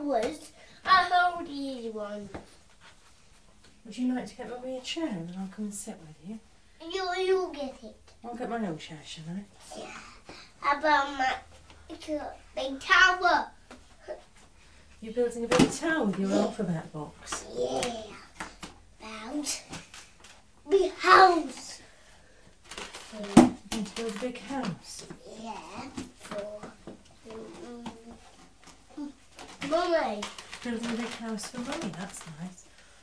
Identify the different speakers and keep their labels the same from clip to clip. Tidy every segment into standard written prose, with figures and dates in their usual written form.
Speaker 1: towers. I hold these ones.
Speaker 2: Would you like to get Mummy a chair and then I'll come and sit with you?
Speaker 1: You get it.
Speaker 2: I'll get my own chair, shall I?
Speaker 1: Yeah. How about my big tower?
Speaker 2: You're building a big tower with your alphabet box.
Speaker 1: Yeah. About big house.
Speaker 2: You're going to build a big house.
Speaker 1: Yeah. For Mummy.
Speaker 2: Building a big house for Mummy, that's nice.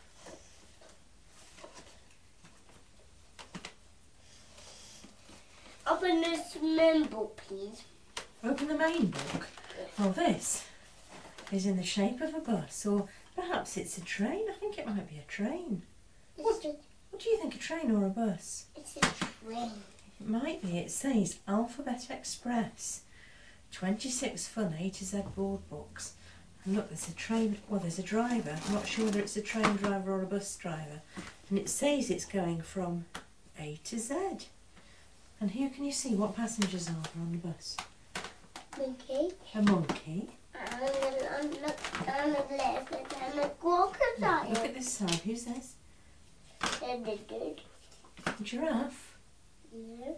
Speaker 1: Open this main book, please.
Speaker 2: Open the main book. Oh, this is in the shape of a bus, or perhaps it's a train. I think it might be a train. What do you think, a train or a bus?
Speaker 1: It's a train.
Speaker 2: It might be. It says Alphabet Express. 26 fun A to Z board books. And look, there's a train, well, there's a driver. I'm not sure whether it's a train driver or a bus driver. And it says it's going from A to Z. And who can you see? What passengers are there on the bus?
Speaker 1: Monkey.
Speaker 2: A monkey.
Speaker 1: And a leopard and a crocodile.
Speaker 2: Look at this side. Who's this?
Speaker 1: And a dude.
Speaker 2: A giraffe.
Speaker 1: No.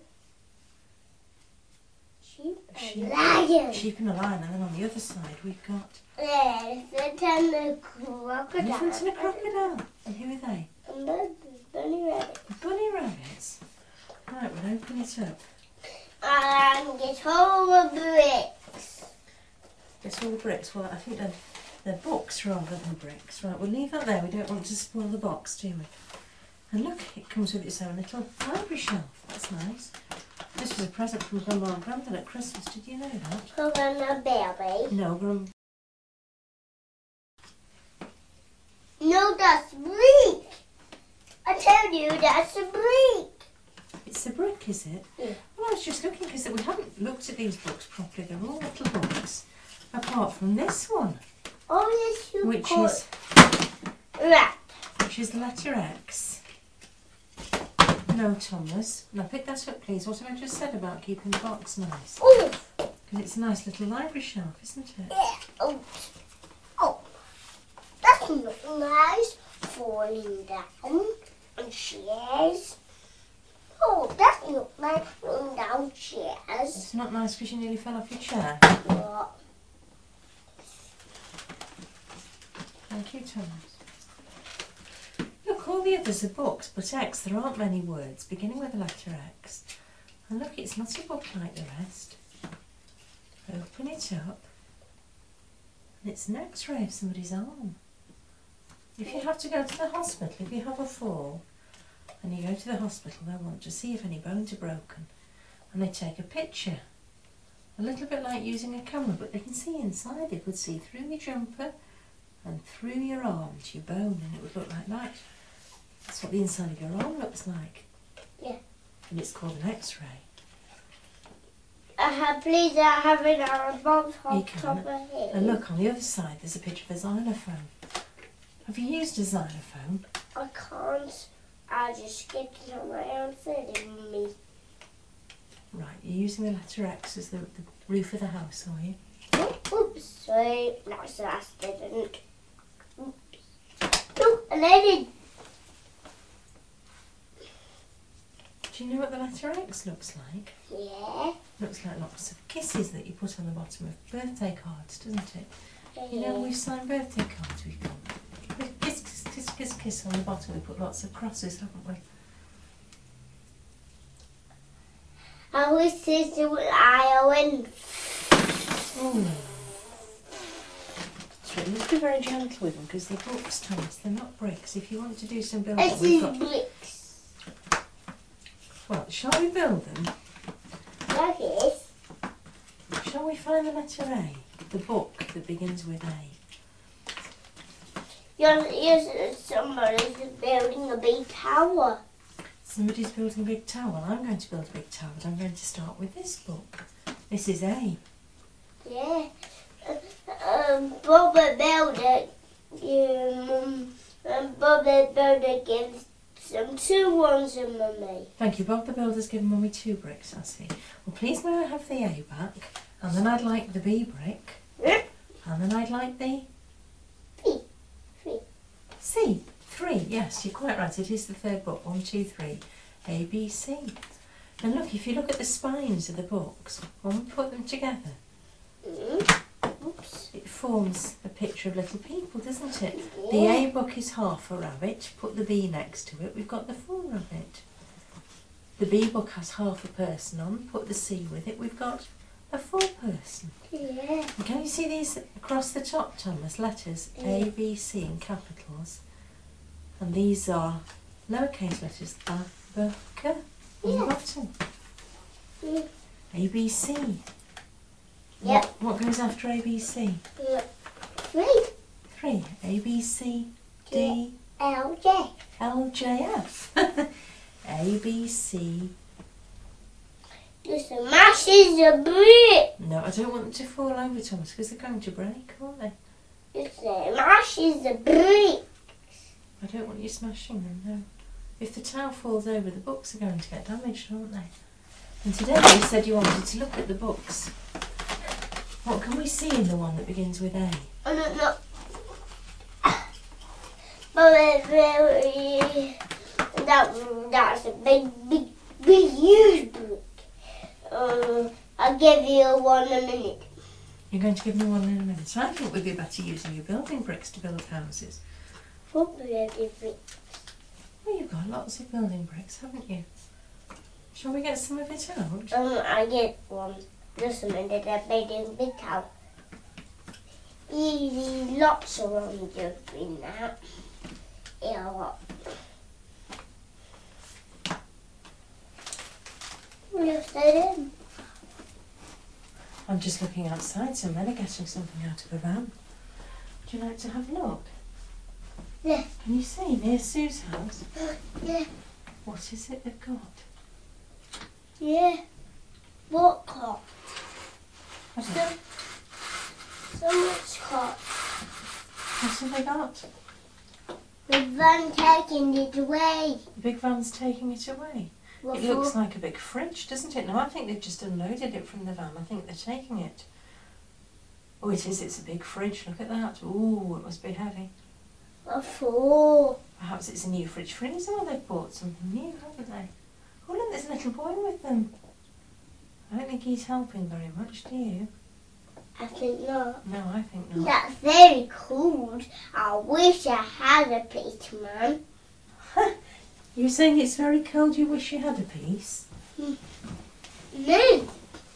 Speaker 1: Sheep and lion.
Speaker 2: Sheep and a lion. And then on the other side we've got
Speaker 1: Elephant and a crocodile.
Speaker 2: elephant and a crocodile. And who are they?
Speaker 1: And the bunny rabbit.
Speaker 2: Bunny rabbits. Right, we'll open it up.
Speaker 1: And get all the bricks.
Speaker 2: Guess all the bricks. Well, I think they're books rather than bricks. Right, we'll leave that there. We don't want to spoil the box, do we? And look, it comes with its own little library shelf. That's nice. This was a present from Grandma and Grandpa at Christmas. Did you know that?
Speaker 1: From a baby.
Speaker 2: No,
Speaker 1: No, that's a brick. I tell you, that's a brick.
Speaker 2: It's a brick, is it?
Speaker 1: Yeah.
Speaker 2: Well, I was just looking because we haven't looked at these books properly. They're all little books, apart from this one,
Speaker 1: Oh, yes, you
Speaker 2: which
Speaker 1: could.
Speaker 2: is
Speaker 1: Right.
Speaker 2: which is the letter X. No, Thomas. Now pick that up, please. What have I just said about keeping the box nice?
Speaker 1: Oh,
Speaker 2: Because it's a nice little library shelf, isn't it?
Speaker 1: yeah. Oh, that's not nice. Falling down on chairs. Oh, that's not nice. Falling down chairs.
Speaker 2: It's not nice because you nearly fell off your chair.
Speaker 1: What?
Speaker 2: Thank you, Thomas. Look, all the others are books, but X, there aren't many words beginning with the letter X. And look, it's not a book like the rest. Open it up. And it's an X-ray of somebody's arm. If you have to go to the hospital, if you have a fall, and you go to the hospital, they want to see if any bones are broken. And they take a picture. A little bit like using a camera, but they can see inside. They could see through your jumper and through your arm to your bone, and it would look like that. That's what the inside of your arm looks like.
Speaker 1: Yeah.
Speaker 2: And it's called an X-ray.
Speaker 1: Please, I have it on a box
Speaker 2: You
Speaker 1: on top
Speaker 2: can.
Speaker 1: of here.
Speaker 2: And look, on the other side, there's a picture of a xylophone. Have you used a xylophone?
Speaker 1: I can't. I just skipped it on my own sitting me.
Speaker 2: Right, you're using the letter X as the roof of the house, are you?
Speaker 1: Oops, sorry. No, so I didn't. Oops. No, and I did.
Speaker 2: Do you know what the letter X looks like?
Speaker 1: Yeah.
Speaker 2: Looks like lots of kisses that you put on the bottom of birthday cards, doesn't it? You know, we've signed birthday cards, we've got kiss, kiss, kiss, kiss, kiss on the bottom. We put lots of crosses, haven't we?
Speaker 1: I wish this would I win.
Speaker 2: Oh. So you must be very gentle with them because they're books, Thomas. They're not bricks. If you want to do some building,
Speaker 1: This
Speaker 2: we've
Speaker 1: is
Speaker 2: got.
Speaker 1: bricks.
Speaker 2: Well, shall we build them?
Speaker 1: Like this.
Speaker 2: Shall we find the letter A? The book that begins with A.
Speaker 1: Somebody's building a big tower.
Speaker 2: Somebody's building a big tower. Well, I'm going to build a big tower, but I'm going to start with this book. This is A.
Speaker 1: Yeah. Bobby Builder. Bobby Builder gives some 2 ones to Mummy.
Speaker 2: Thank you. Bob the Builder's given Mummy 2 bricks, I see. Well, please may I have the A back? And then I'd like the B brick. And then I'd like the 3, yes, you're quite right. It is the third book. 1, 2, 3, A, B, C. And look, if you look at the spines of the books, when we put them together,
Speaker 1: Oops.
Speaker 2: it forms a picture of little people, doesn't it? The A book is half a rabbit. Put the B next to it. We've got the full rabbit. The B book has half a person on. Put the C with it. We've got a full person.
Speaker 1: Yeah.
Speaker 2: And can you see these across the top, Thomas? Letters A, B, C in capitals. And these are lowercase letters A, B, K on the bottom. A, B, C.
Speaker 1: Yep.
Speaker 2: What goes after A, B, C?
Speaker 1: 3.
Speaker 2: 3. A, B, C, D,
Speaker 1: L, J.
Speaker 2: L, J, F. A, B, C.
Speaker 1: This smashes the brick.
Speaker 2: No, I don't want them to fall over, Thomas, because they're going to break, aren't they?
Speaker 1: This smashes the brick.
Speaker 2: I don't want you smashing them, no. If the towel falls over, the books are going to get damaged, aren't they? And today you said you wanted to look at the books. What can we see in the one that begins with A?
Speaker 1: I don't know. But that's a big, huge brick. I'll give you one in a minute.
Speaker 2: You're going to give me one in a minute. So I think we'd be better using your building bricks to build houses.
Speaker 1: What building brick?
Speaker 2: Well, you've got lots of building bricks, haven't you? Shall we get some of it out?
Speaker 1: I get one. Just a minute, I made a big house. Easy, lots around you in that. Yeah, what? Where's that in?
Speaker 2: I'm just looking outside, so men are getting something out of a van. Would you like to have a look?
Speaker 1: Yeah.
Speaker 2: Can you see near Sue's house?
Speaker 1: Yeah.
Speaker 2: What is it they've got?
Speaker 1: Yeah. What car?
Speaker 2: I don't know.
Speaker 1: So much car.
Speaker 2: What have they got?
Speaker 1: The van taking it away.
Speaker 2: The big van's taking it away.
Speaker 1: What
Speaker 2: It
Speaker 1: for?
Speaker 2: looks like a big fridge, doesn't it? No, I think they've just unloaded it from the van. I think they're taking it. Oh, it is. It's a big fridge. Look at that. Ooh, it must be heavy.
Speaker 1: What for?
Speaker 2: Perhaps it's a new fridge freezer or they've bought something new, haven't they? Oh, look, there's a little boy with them. I don't think he's helping very much, do you?
Speaker 1: I think not.
Speaker 2: No, I think not.
Speaker 1: That's very cool. I wish I had a Peterman.
Speaker 2: You're saying it's very cold, you wish you had a piece?
Speaker 1: No.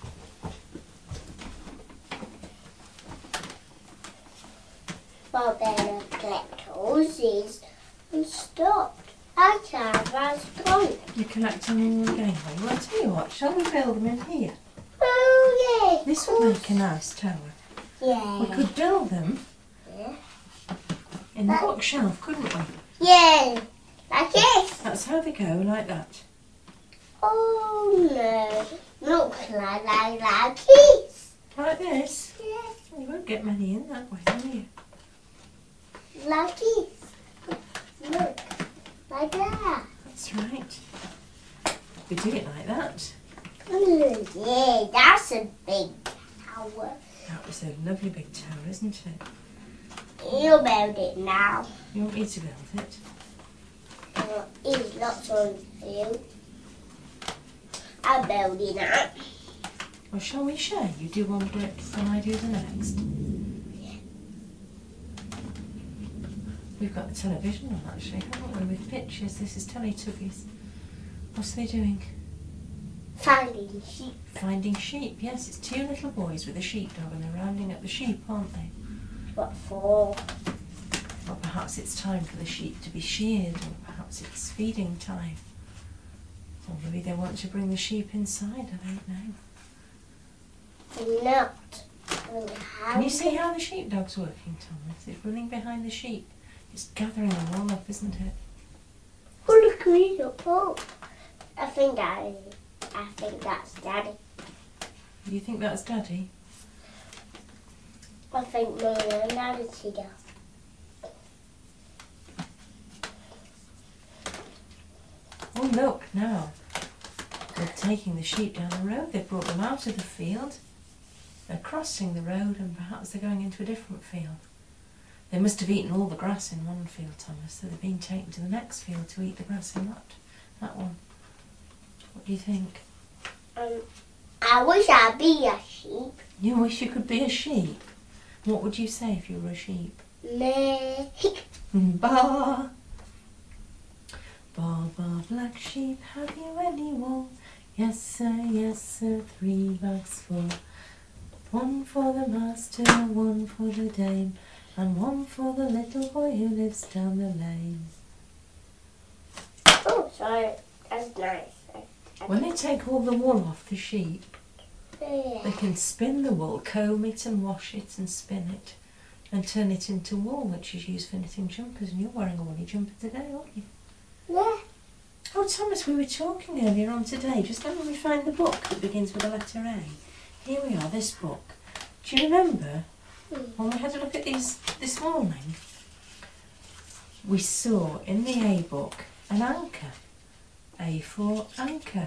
Speaker 1: Well, then I collect hoses and stopped. I can't run strong.
Speaker 2: You collect them in one game. Well, I'll tell you what, shall we build them in here?
Speaker 1: Oh, yeah.
Speaker 2: This would make a nice tower.
Speaker 1: Yeah.
Speaker 2: We could build them
Speaker 1: Yeah.
Speaker 2: in the bookshelf, couldn't we?
Speaker 1: Yeah. Like this.
Speaker 2: That's how they go, like that.
Speaker 1: Oh, no. Look like this.
Speaker 2: Like this?
Speaker 1: Yeah.
Speaker 2: You won't get many in that way, will you?
Speaker 1: Like this. Look. Like that.
Speaker 2: That's right. We do it like that.
Speaker 1: Yeah, that's a big tower.
Speaker 2: That was a lovely big tower, isn't it?
Speaker 1: You build it now.
Speaker 2: You want me to build it?
Speaker 1: It's lots on you. I'm building that.
Speaker 2: Well, shall we share? You do one brick and I do the next. We've got the television on actually, haven't we, with pictures. This is Teletubbies. What's they doing?
Speaker 1: Finding sheep.
Speaker 2: Finding sheep, yes. It's two little boys with a sheepdog and they're rounding up the sheep, aren't they?
Speaker 1: What for?
Speaker 2: Or perhaps it's time for the sheep to be sheared, or perhaps it's feeding time. Or maybe they want to bring the sheep inside, I don't know.
Speaker 1: Not.
Speaker 2: Can you see how the sheepdog's working, Thomas? It's running behind the sheep. It's gathering them all up, isn't it?
Speaker 1: Oh, look at me, look up. I think that's Daddy.
Speaker 2: You think that's Daddy?
Speaker 1: I think Mummy and Daddy's here.
Speaker 2: Oh, look, now. They're taking the sheep down the road. They've brought them out of the field. They're crossing the road and perhaps they're going into a different field. They must have eaten all the grass in one field, Thomas, so they've been taken to the next field to eat the grass in that one. What do you think?
Speaker 1: I wish I'd be a sheep.
Speaker 2: You wish you could be a sheep? What would you say if you were a sheep?
Speaker 1: Meh.
Speaker 2: Ba. Ba, ba, black sheep, have you any wool? Yes, sir, 3 bags full. 1 for the master, 1 for the dame, and 1 for the little boy who lives down the lane.
Speaker 1: Oh, sorry. That's nice.
Speaker 2: When they take all the wool off the sheep,
Speaker 1: Yeah.
Speaker 2: they can spin the wool, comb it and wash it and spin it and turn it into wool, which is used for knitting jumpers. And you're wearing a woolly jumper today, aren't you?
Speaker 1: Yeah.
Speaker 2: Oh, Thomas, we were talking earlier on today, just when we find the book that begins with the letter A. Here we are, this book. Do you remember when we had a look at these this morning? We saw in the A book an anchor. A for anchor.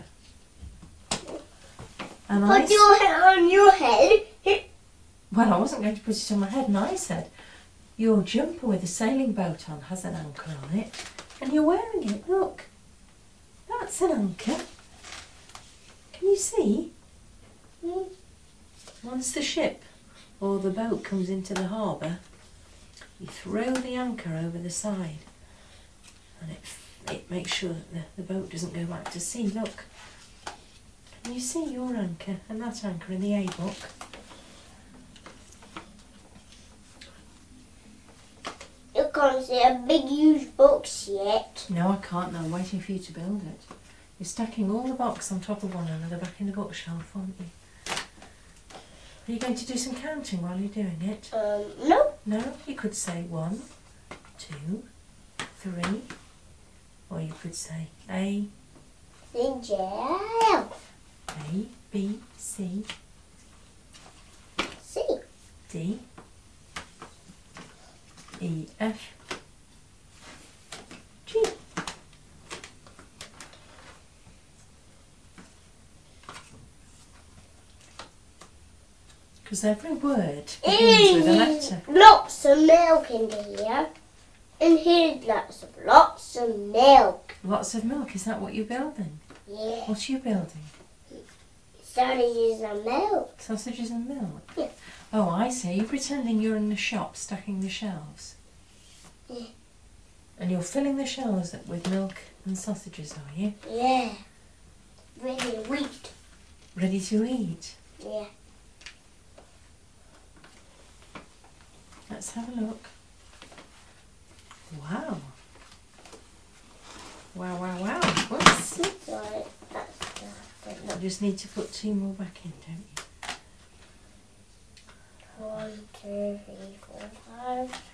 Speaker 2: And
Speaker 1: Put your head on your head.
Speaker 2: well, I wasn't going to put it on my head, and I said, your jumper with a sailing boat on has an anchor on it, and you're wearing it, look. That's an anchor. Can you see? Once the ship or the boat comes into the harbour, you throw the anchor over the side, and it makes sure that the boat doesn't go back to sea. Look. Can you see your anchor and that anchor in the A book?
Speaker 1: You can't see a big huge box yet.
Speaker 2: No, I can't. No, I'm waiting for you to build it. You're stacking all the boxes on top of one another back in the bookshelf, aren't you? Are you going to do some counting while you're doing it?
Speaker 1: No.
Speaker 2: No? You could say 1, 2, 3, or you could say A,
Speaker 1: J,
Speaker 2: A, B, C,
Speaker 1: C,
Speaker 2: D, E, F, G. Because every word begins with a letter.
Speaker 1: Lots of milk in here. And here's lots of milk.
Speaker 2: Lots of milk, is that what you're building?
Speaker 1: Yeah.
Speaker 2: What are you building?
Speaker 1: Sausages and milk.
Speaker 2: Sausages and milk?
Speaker 1: Yeah.
Speaker 2: Oh, I see. You're pretending you're in the shop stacking the shelves.
Speaker 1: Yeah.
Speaker 2: And you're filling the shelves up with milk and sausages, are you?
Speaker 1: Yeah. Really wheat.
Speaker 2: Ready to eat?
Speaker 1: Yeah.
Speaker 2: Let's have a look. Wow. Wow, wow, wow. Whoops.
Speaker 1: Sorry,
Speaker 2: You just need to put 2 more back in, don't you?
Speaker 1: 1, 2, 3, 4, 5.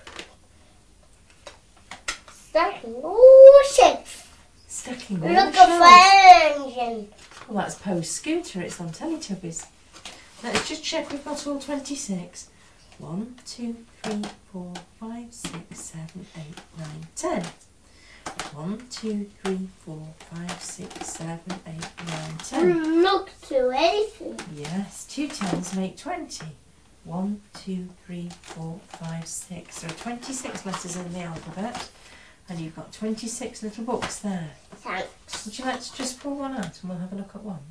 Speaker 1: Stacking all shapes.
Speaker 2: Stacking all
Speaker 1: Look
Speaker 2: the
Speaker 1: at
Speaker 2: shelves.
Speaker 1: the engine.
Speaker 2: Well, that's Poe's scooter. It's on Teletubbies. Let's just check we've got all 26. 1, 2, 3, 4, 5, 6, 7, 8, 9, 10. 1, 2, 3, 4, 5, 6, 7, 8, 9, 10.
Speaker 1: Look to anything.
Speaker 2: Yes, 2 10s make 20. 1, 2, 3, 4, 5, 6. There are 26 letters in the alphabet, and you've got 26 little books there.
Speaker 1: Thanks.
Speaker 2: Would you like to just pull one out and we'll have a look at one?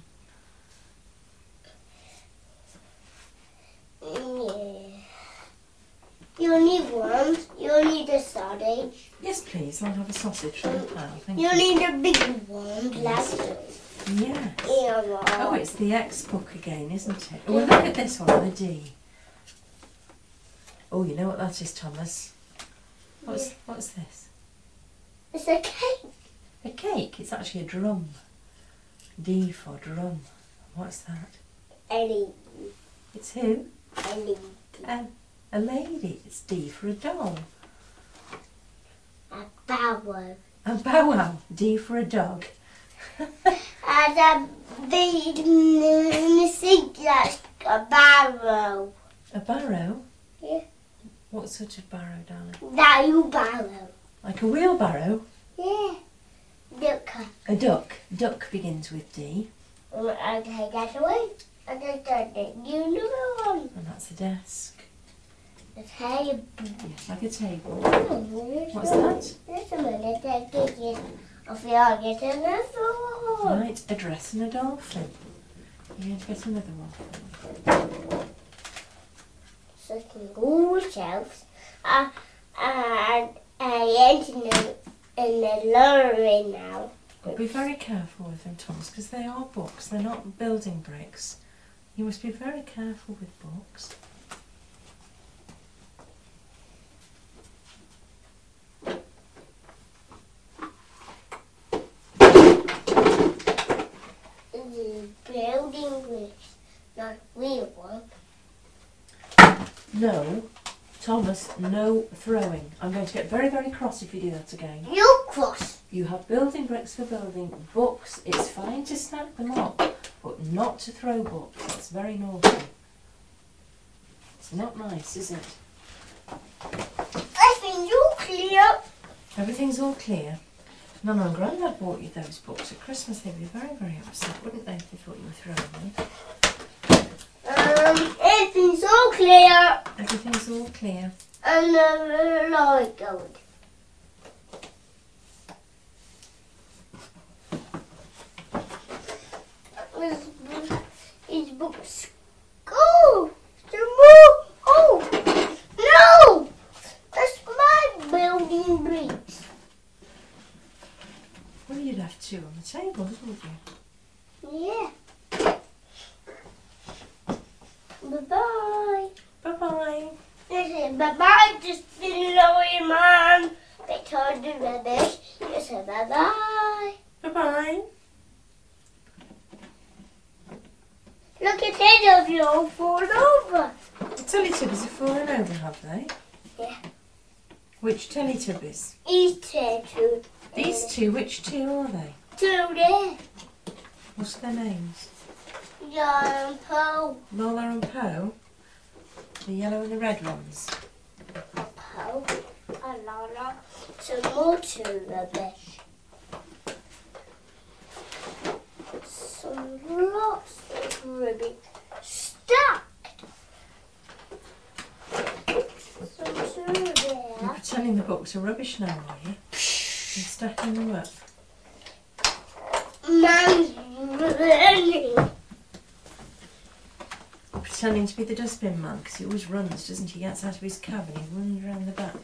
Speaker 1: Yeah. You'll need one. You'll need a sausage.
Speaker 2: Yes, please. I'll have a sausage from the pile. Thank you.
Speaker 1: You'll need a big one. Let's
Speaker 2: Yes.
Speaker 1: yeah.
Speaker 2: Oh, it's the X book again, isn't it? Oh, well, look at this one, the D. Oh, you know what that is, Thomas? What's this?
Speaker 1: It's a cake.
Speaker 2: A cake. It's actually a drum. D for drum. What's that?
Speaker 1: Ellie.
Speaker 2: It's who?
Speaker 1: Ellie.
Speaker 2: A lady. It's D for a doll.
Speaker 1: A bow.
Speaker 2: A bow wow. D for a dog.
Speaker 1: And a big that's a barrow.
Speaker 2: A barrow?
Speaker 1: Yeah.
Speaker 2: What sort of barrow, darling?
Speaker 1: That you barrow.
Speaker 2: Like a wheelbarrow?
Speaker 1: Yeah. Look.
Speaker 2: A duck. Duck begins with D.
Speaker 1: Okay, that's away. And then the unicorn.
Speaker 2: And that's a desk.
Speaker 1: A table.
Speaker 2: Yes, like a table.
Speaker 1: What's
Speaker 2: What's that?
Speaker 1: Just a minute, I get it. I feel I'll get another one.
Speaker 2: Right, a dress and a dolphin. You're going to get another one.
Speaker 1: Certain good shelves. And I ate in the lorry now.
Speaker 2: But be very careful with them, Thomas, because they are books. They're not building bricks. You must be very careful with books.
Speaker 1: Building bricks, not real one.
Speaker 2: No, Thomas, no throwing. I'm going to get very, very cross if you do that again.
Speaker 1: You cross.
Speaker 2: You have building bricks for building. Books, it's fine to snap them up, but not to throw books. That's very naughty. It's not nice, is it?
Speaker 1: I think you clear.
Speaker 2: Everything's all clear. Nana and Grandad bought you those books at Christmas. They'd be very, very upset, wouldn't they, if they thought you were throwing them?
Speaker 1: Everything's all clear.
Speaker 2: Everything's all clear.
Speaker 1: And the light going. His books. Go! Some more! Oh! No! That's my building bricks.
Speaker 2: Well, you'd have two on the table, wouldn't you?
Speaker 1: Yeah. Bye-bye.
Speaker 2: Bye-bye.
Speaker 1: Listen, bye-bye, just below your mum. They told the rubbish. You said bye-bye.
Speaker 2: Bye-bye.
Speaker 1: Look at it of you all fall over.
Speaker 2: The Teletubbies have fallen over, have they?
Speaker 1: Yeah.
Speaker 2: Which Teletubbies?
Speaker 1: Each two.
Speaker 2: These two, which two are they?
Speaker 1: Two there.
Speaker 2: What's their names?
Speaker 1: John and Poe.
Speaker 2: Lola and Poe? The yellow and the red ones?
Speaker 1: Poe. And Lola. Some more to rubbish. Some lots of rubbish stacked. Some through
Speaker 2: You're
Speaker 1: there.
Speaker 2: pretending the books are rubbish now, are you? You're stacking them up.
Speaker 1: Mum's running.
Speaker 2: You're pretending to be the dustbin man, because he always runs, doesn't he? He gets out of his cab and he runs around the back.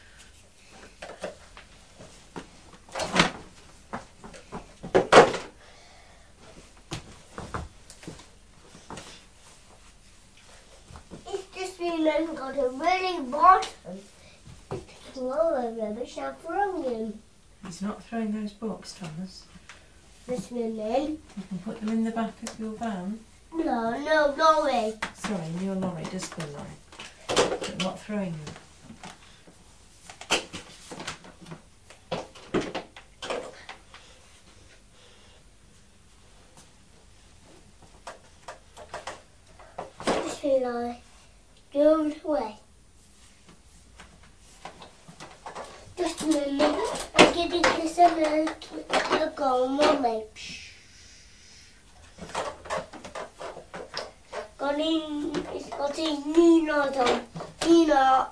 Speaker 1: It's got a really bottom. It's taking all the rubbish out from him.
Speaker 2: He's not throwing those books, Thomas.
Speaker 1: This woman.
Speaker 2: You can put them in the back of your van.
Speaker 1: No way.
Speaker 2: Sorry, in your lorry, dustbin lorry. But not throwing them.
Speaker 1: This lie. Don't way. Just a minute. I'm getting this and I'll go, Mummy. It's got his Nina on. Nina.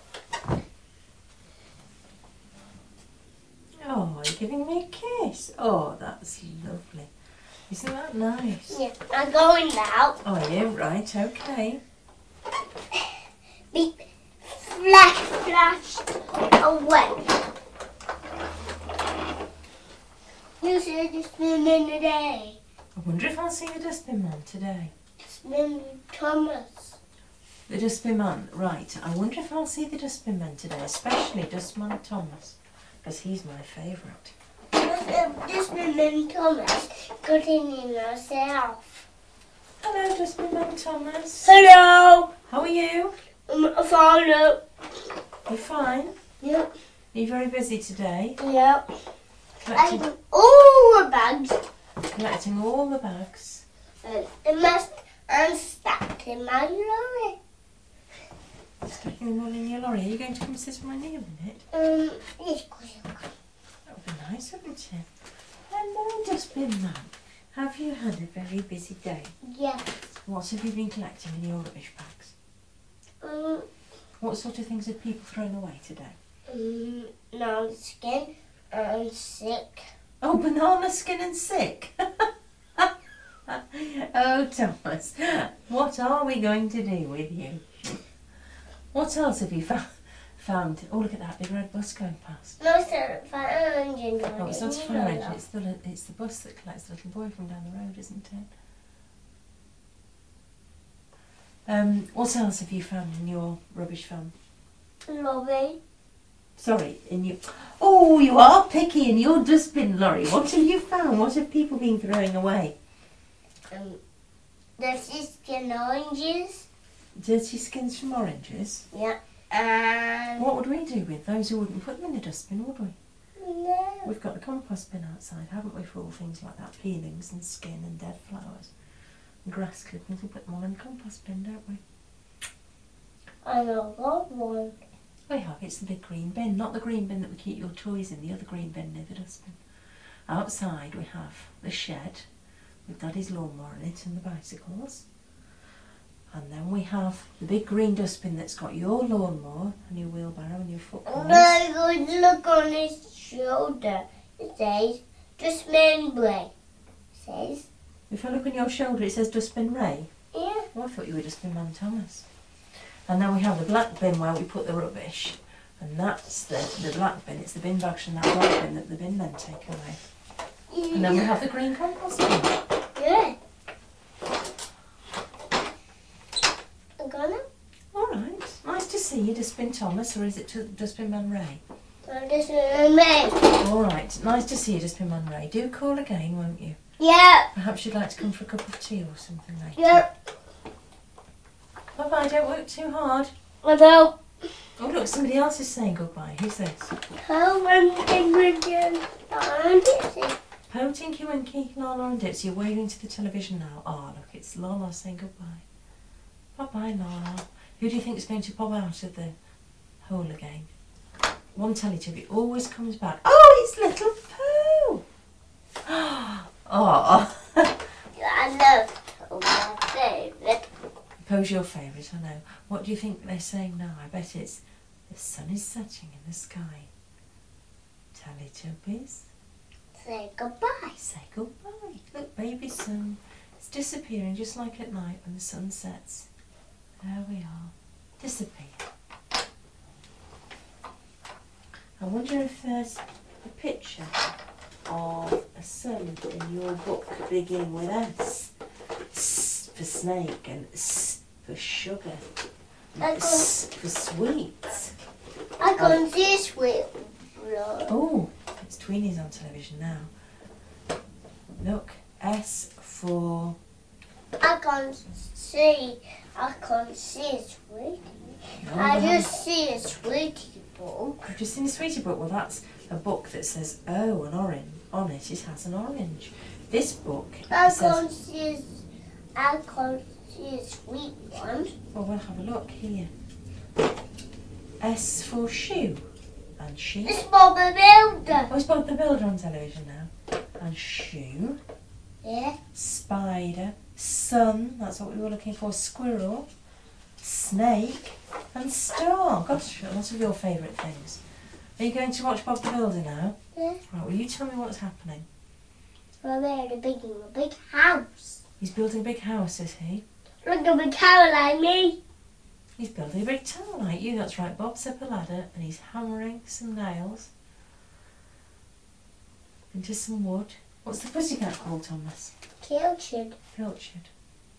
Speaker 2: Oh, you're giving me a kiss. Oh, that's lovely. Isn't that nice?
Speaker 1: Yeah, I'm going now.
Speaker 2: Oh, yeah, right, okay.
Speaker 1: Beep. Flash away. You said it's been in the day.
Speaker 2: I wonder if I'll see the dustbin man today.
Speaker 1: It's been Thomas.
Speaker 2: The dustbin man, right. I wonder if I'll see the dustbin man today, especially Dustman Thomas, because he's my favourite.
Speaker 1: This been Thomas got in herself.
Speaker 2: Hello, Dustbin man Thomas.
Speaker 1: Hello.
Speaker 2: How are you?
Speaker 1: Fine.
Speaker 2: You fine?
Speaker 1: Yep.
Speaker 2: Are you very busy today?
Speaker 1: Yep.
Speaker 2: Collecting,
Speaker 1: And all the bags.
Speaker 2: collecting all the bags.
Speaker 1: It must unstacked in my lorry.
Speaker 2: Stacking them all in your lorry. Are you going to come and sit on my knee a minute?
Speaker 1: Yes,
Speaker 2: That would be nice, wouldn't it? Hello, Dustbin man. Have you had a very busy day?
Speaker 1: yes.
Speaker 2: What have you been collecting in your rubbish bags? What sort of things are people throwing away today?
Speaker 1: No skin and sick.
Speaker 2: Oh, banana skin and sick. Oh, Thomas, what are we going to do with you? What else have you found? Oh, look at that big red bus going past.
Speaker 1: No, it's a fire engine.
Speaker 2: Oh, it's not a fire engine, it's the bus that collects the little boy from down the road, isn't it? What else have you found in your rubbish van?
Speaker 1: Lorry.
Speaker 2: Sorry, in your... Oh, you are picky in your dustbin, Laurie. What have you found? What have people been throwing away?
Speaker 1: Dirty skin oranges.
Speaker 2: Dirty skins from oranges?
Speaker 1: Yeah. And...
Speaker 2: What would we do with those? We wouldn't put them in the dustbin, would we?
Speaker 1: No.
Speaker 2: We've got the compost bin outside, haven't we, for all things like that? Peelings and skin and dead flowers and grass clippings. We put them all in the compost bin, don't we?
Speaker 1: I know got one.
Speaker 2: We have. It's the big green bin, not the green bin that we keep your toys in, the other green bin near the dustbin. Outside we have the shed with Daddy's lawnmower in it and the bicycles. And then we have the big green dustbin that's got your lawnmower and your wheelbarrow and your foot
Speaker 1: And I go to look on his shoulder. It says, Dustbin Ray. It says.
Speaker 2: If I look on your shoulder it says Dustbin Ray.
Speaker 1: Yeah.
Speaker 2: Oh, I thought you were Dustbin Man Thomas. And then we have the black bin where we put the rubbish. And that's the black bin. It's the bin bags from that black bin that the bin men take away. And then we have the green compost bin.
Speaker 1: Yeah. I'm gonna.
Speaker 2: All right. Nice to see you, Dustbin Thomas, or is it Dustbin Man Ray?
Speaker 1: Dustbin Ray.
Speaker 2: All right. Nice to see you, Dustbin Man Ray. Do call again, won't you?
Speaker 1: Yeah.
Speaker 2: Perhaps you'd like to come for a cup of tea or something later.
Speaker 1: Yeah.
Speaker 2: Bye-bye. Don't work too hard.
Speaker 1: I know.
Speaker 2: Oh, look, somebody else is saying goodbye. Who's this?
Speaker 1: How am I
Speaker 2: Po, Tinky Winky, Lala and Dipsy. You're waving to the television now. Ah, look, it's Lala saying goodbye. Bye-bye, Lala. Who do you think is going to pop out of the hole again? One Teletubby always comes back. Oh, it's little Pooh! Oh.
Speaker 1: I know. My favourite.
Speaker 2: Poe's your favourite, I know. What do you think they're saying now? I bet it's the sun is setting in the sky. Teletubbies,
Speaker 1: Say goodbye.
Speaker 2: say goodbye. Look, baby sun. It's disappearing just like at night when the sun sets. There we are. Disappear. I wonder if there's a picture of a sun in your book beginning with S. S for snake and S for sugar. And S for sweets.
Speaker 1: I can see sweet blood.
Speaker 2: Oh, it's Tweenies on television now. Look, S for...
Speaker 1: I can see a sweetie.
Speaker 2: No,
Speaker 1: I
Speaker 2: no.
Speaker 1: just see a sweetie book.
Speaker 2: I've just seen a sweetie book. Well, that's a book that says O and orange on it. It has an orange. This book
Speaker 1: I
Speaker 2: says...
Speaker 1: can see a sweet one.
Speaker 2: Well, we'll have a look here. S for shoe and sheep.
Speaker 1: It's Bob the Builder.
Speaker 2: Oh, it's Bob the Builder on television now. And shoe,
Speaker 1: Yeah.
Speaker 2: spider, sun, that's what we were looking for, squirrel, snake and star. Gosh, a lot of your favourite things. Are you going to watch Bob the Builder now?
Speaker 1: Yeah.
Speaker 2: Right, will you tell me what's happening?
Speaker 1: We're building a big house.
Speaker 2: He's building a big house, is he?
Speaker 1: Look at the tower like me.
Speaker 2: He's building a big tower like you, that's right. Bob's up a ladder and he's hammering some nails into some wood. What's the pussycat called, Thomas?
Speaker 1: Pilchard.
Speaker 2: Pilchard.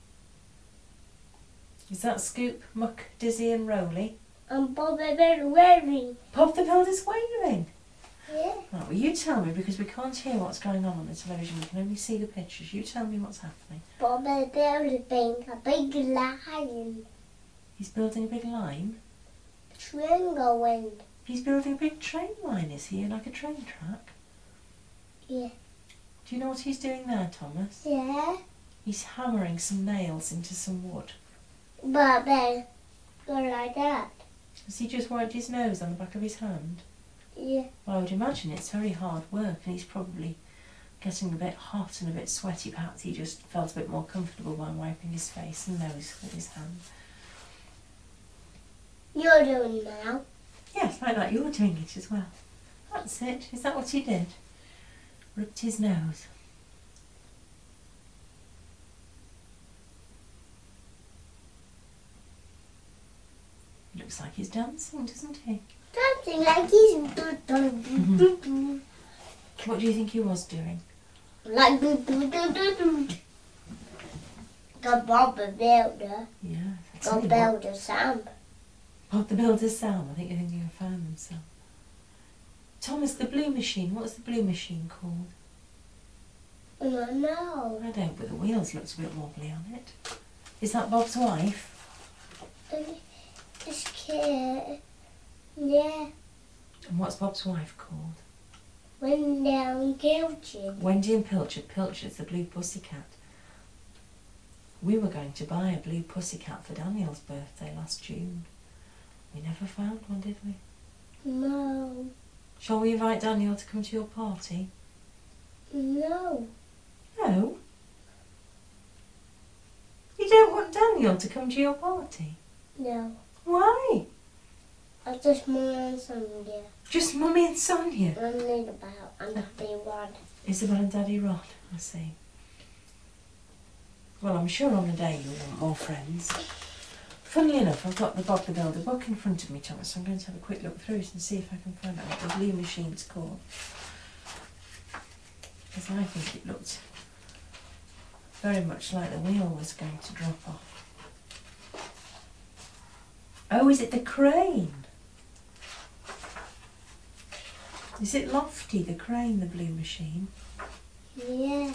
Speaker 2: Is that Scoop, Muck, Dizzy and Roly?
Speaker 1: And Bob the Builder wearing.
Speaker 2: Bob the Builder's waving.
Speaker 1: Yeah.
Speaker 2: Right, well, you tell me, because we can't hear what's going on the television. We can only see the pictures. You tell me what's happening.
Speaker 1: Bob the Builder being a big lion.
Speaker 2: He's building a big line.
Speaker 1: Train going.
Speaker 2: He's building a big train line, is he? Like a train track?
Speaker 1: Yeah.
Speaker 2: Do you know what he's doing there, Thomas?
Speaker 1: Yeah.
Speaker 2: He's hammering some nails into some wood.
Speaker 1: But then go like that.
Speaker 2: Has he just wiped his nose on the back of his hand?
Speaker 1: Yeah.
Speaker 2: Well, I would imagine it's very hard work and he's probably getting a bit hot and a bit sweaty. Perhaps he just felt a bit more comfortable by wiping his face and nose with his hand.
Speaker 1: You're doing now.
Speaker 2: Yes, like that. You're doing it as well. That's it. Is that what he did? Rubbed his nose. Looks like he's dancing, doesn't he?
Speaker 1: Something like he's
Speaker 2: What do you think he was doing?
Speaker 1: like the Bob the Builder.
Speaker 2: Yeah.
Speaker 1: Bob the Builder Sam.
Speaker 2: Bob the Builder's Sam. I think you're thinking of Fireman Sam. Thomas, the blue machine. What's the blue machine called?
Speaker 1: Oh no.
Speaker 2: I don't, but the wheels looks a bit wobbly on it. Is that Bob's wife?
Speaker 1: This kid. Yeah.
Speaker 2: And what's Bob's wife called?
Speaker 1: Wendy and Gilchin.
Speaker 2: Wendy and Pilchard. Pilchard's the blue pussycat. We were going to buy a blue pussycat for Daniel's birthday last June. We never found one, did we?
Speaker 1: No.
Speaker 2: Shall we invite Daniel to come to your party?
Speaker 1: No.
Speaker 2: No? You don't want Daniel to come to your party?
Speaker 1: No.
Speaker 2: Why?
Speaker 1: I just Mummy and Sonia.
Speaker 2: Just Mummy and Sonia?
Speaker 1: And Isabel and Daddy Rod.
Speaker 2: Isabel and Daddy Rod, I see. Well, I'm sure on the day you'll want more friends. Funnily enough, I've got the Bob the Builder book in front of me, Thomas, so I'm going to have a quick look through it and see if I can find out what the blue machine's called. Because I think it looked very much like the wheel was going to drop off. Oh, is it the crane? Is it Lofty, the crane, the blue machine?
Speaker 1: Yeah.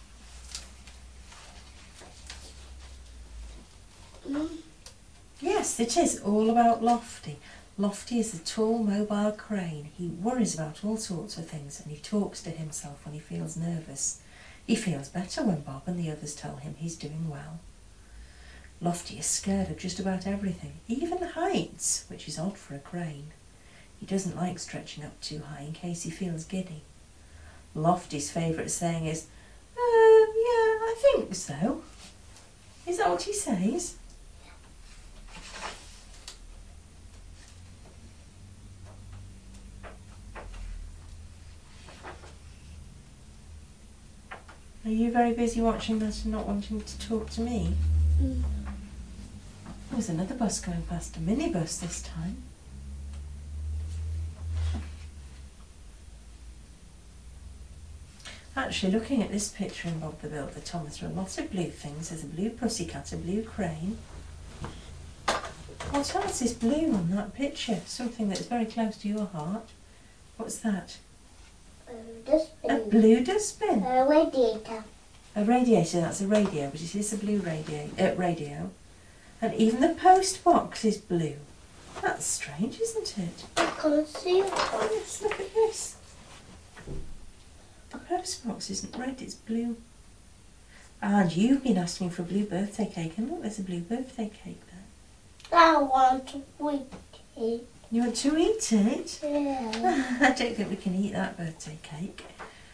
Speaker 2: Yes, it is all about Lofty. Lofty is a tall, mobile crane. He worries about all sorts of things and he talks to himself when he feels nervous. He feels better when Bob and the others tell him he's doing well. Lofty is scared of just about everything, even heights, which is odd for a crane. He doesn't like stretching up too high in case he feels giddy. Lofty's favourite saying is, yeah, I think so. Is that what he says? Are you very busy watching that and not wanting to talk to me? There's another bus going past, a minibus this time. Actually, looking at this picture in Bob the Builder, Thomas, there are lots of blue things. There's a blue pussycat, a blue crane. What else is blue on that picture? Something that's very close to your heart. What's that?
Speaker 1: Dustbin.
Speaker 2: A blue dustbin.
Speaker 1: A radiator.
Speaker 2: A radiator, that's a radio, but it is a blue radio. And even the post box is blue. That's strange, isn't it?
Speaker 1: I can't see it.
Speaker 2: Let's look at this. The post box isn't red, it's blue. And you've been asking for a blue birthday cake, and look, there's a blue birthday cake there.
Speaker 1: I want to eat it.
Speaker 2: You want to eat it?
Speaker 1: Yeah.
Speaker 2: I don't think we can eat that birthday cake.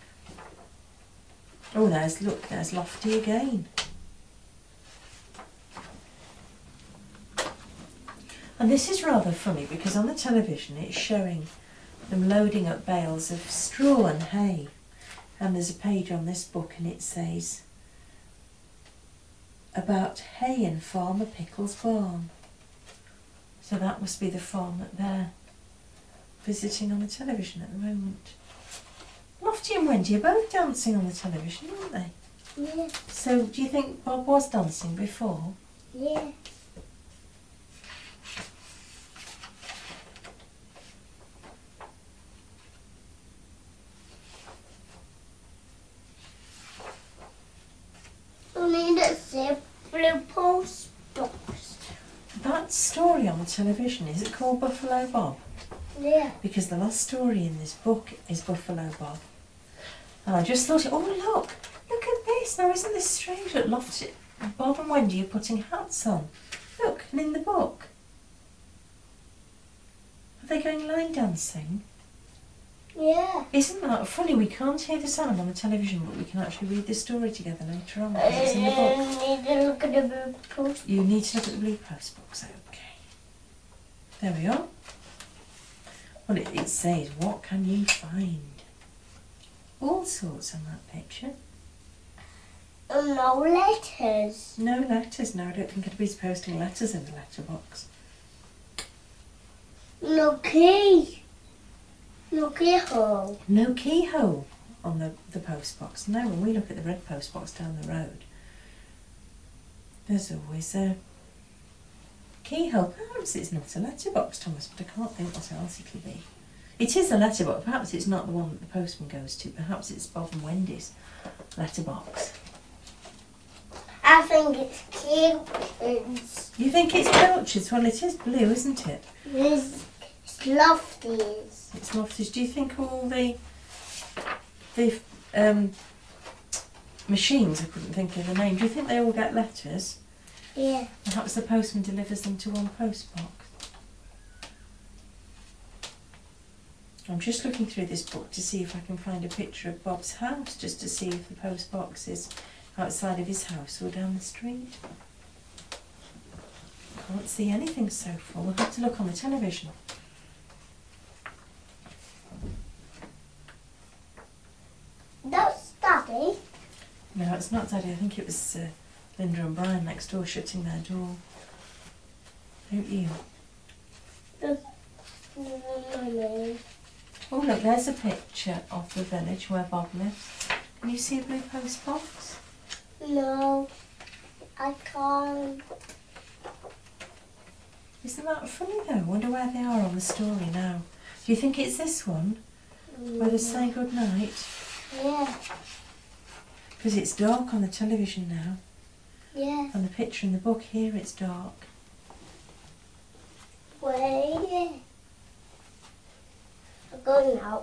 Speaker 2: Oh, there's Lofty again. And this is rather funny because on the television it's showing them loading up bales of straw and hay. And there's a page on this book and it says about hay in Farmer Pickle's barn. So that must be the farm that they're visiting on the television at the moment. Lofty and Wendy are both dancing on the television, aren't they?
Speaker 1: Yeah.
Speaker 2: So do you think Bob was dancing before?
Speaker 1: Yeah. I need a zip blue post box.
Speaker 2: That story on the television, is it called Buffalo Bob?
Speaker 1: Yeah.
Speaker 2: Because the last story in this book is Buffalo Bob. And I just thought, oh look at this. Now isn't this strange that Lofty, Bob and Wendy are putting hats on? Look, and in the book. Are they going line dancing?
Speaker 1: Yeah.
Speaker 2: Isn't that funny? We can't hear the sound on the television, but we can actually read the story together later on because it's in the book.
Speaker 1: I need to look at the blue post.
Speaker 2: You need to look at the blue post box, okay. There we are. Well, it says, what can you find? All sorts on that picture.
Speaker 1: No letters.
Speaker 2: No letters. No, I don't think anybody's posting letters in the letterbox.
Speaker 1: No key. No keyhole.
Speaker 2: No keyhole on the postbox. No, when we look at the red postbox down the road, there's always a keyhole. Perhaps it's not a letterbox, Thomas, but I can't think what else it could be. It is a letterbox. Perhaps it's not the one that the postman goes to. Perhaps it's Bob and Wendy's letterbox.
Speaker 1: I think it's Pilchards.
Speaker 2: You think it's Pilchards? Well, it is blue, isn't it?
Speaker 1: It's Lofties.
Speaker 2: It's Lofties. Do you think all the machines, I couldn't think of the name, do you think they all get letters?
Speaker 1: Yeah.
Speaker 2: Perhaps the postman delivers them to one postbox. I'm just looking through this book to see if I can find a picture of Bob's house, just to see if the postbox is outside of his house or down the street. Can't see anything so far. We'll have to look on the television.
Speaker 1: That's Daddy.
Speaker 2: No, it's not Daddy. I think it was Linda and Brian next door shutting their door. Don't you?
Speaker 1: No.
Speaker 2: Oh look, there's a picture of the village where Bob lives. Can you see a blue post box?
Speaker 1: No, I can't.
Speaker 2: Isn't that funny though? I wonder where they are on the story now. Do you think it's this one? Where they say good night?
Speaker 1: Yeah.
Speaker 2: Because it's dark on the television now.
Speaker 1: Yeah.
Speaker 2: And the picture in the book here, it's dark.
Speaker 1: Wait. I'm going out.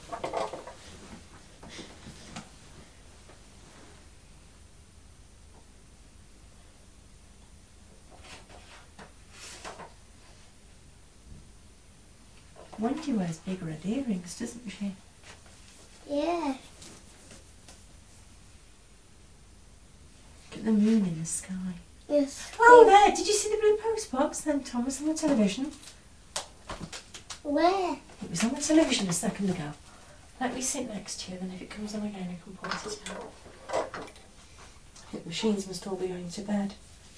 Speaker 2: Wendy wears big red earrings, doesn't she?
Speaker 1: Yeah.
Speaker 2: Look at the moon in the sky.
Speaker 1: Yes.
Speaker 2: Oh, there! Did you see the blue post box then, Thomas, on the television?
Speaker 1: Where?
Speaker 2: It was on the television a second ago. Let me sit next to you, then if it comes on again, I can point it out. I think the machines must all be going to bed.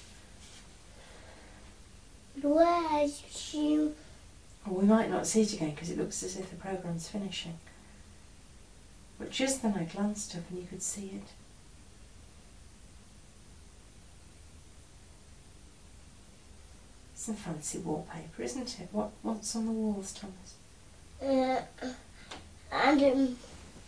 Speaker 1: Where you?
Speaker 2: Well, we might not see it again because it looks as if the programme's finishing. But just then I glanced up and you could see it. Some fancy wallpaper, isn't it? What's on the walls, Thomas?
Speaker 1: And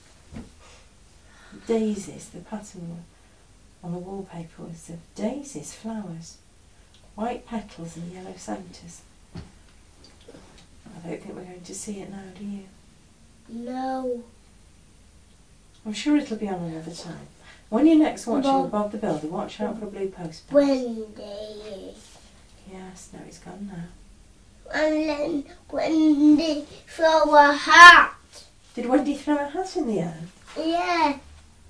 Speaker 2: Daisies. The pattern on the wallpaper was of daisies, flowers, white petals and yellow centres. I don't think we're going to see it now, do you?
Speaker 1: no.
Speaker 2: I'm sure it'll be on another time. When you're next watching
Speaker 1: Bob.
Speaker 2: Bob the Builder, watch out for a blue post box.
Speaker 1: Wendy.
Speaker 2: Yes, no, it's gone now.
Speaker 1: And then Wendy throw a hat.
Speaker 2: Did Wendy throw a hat in the air?
Speaker 1: Yeah.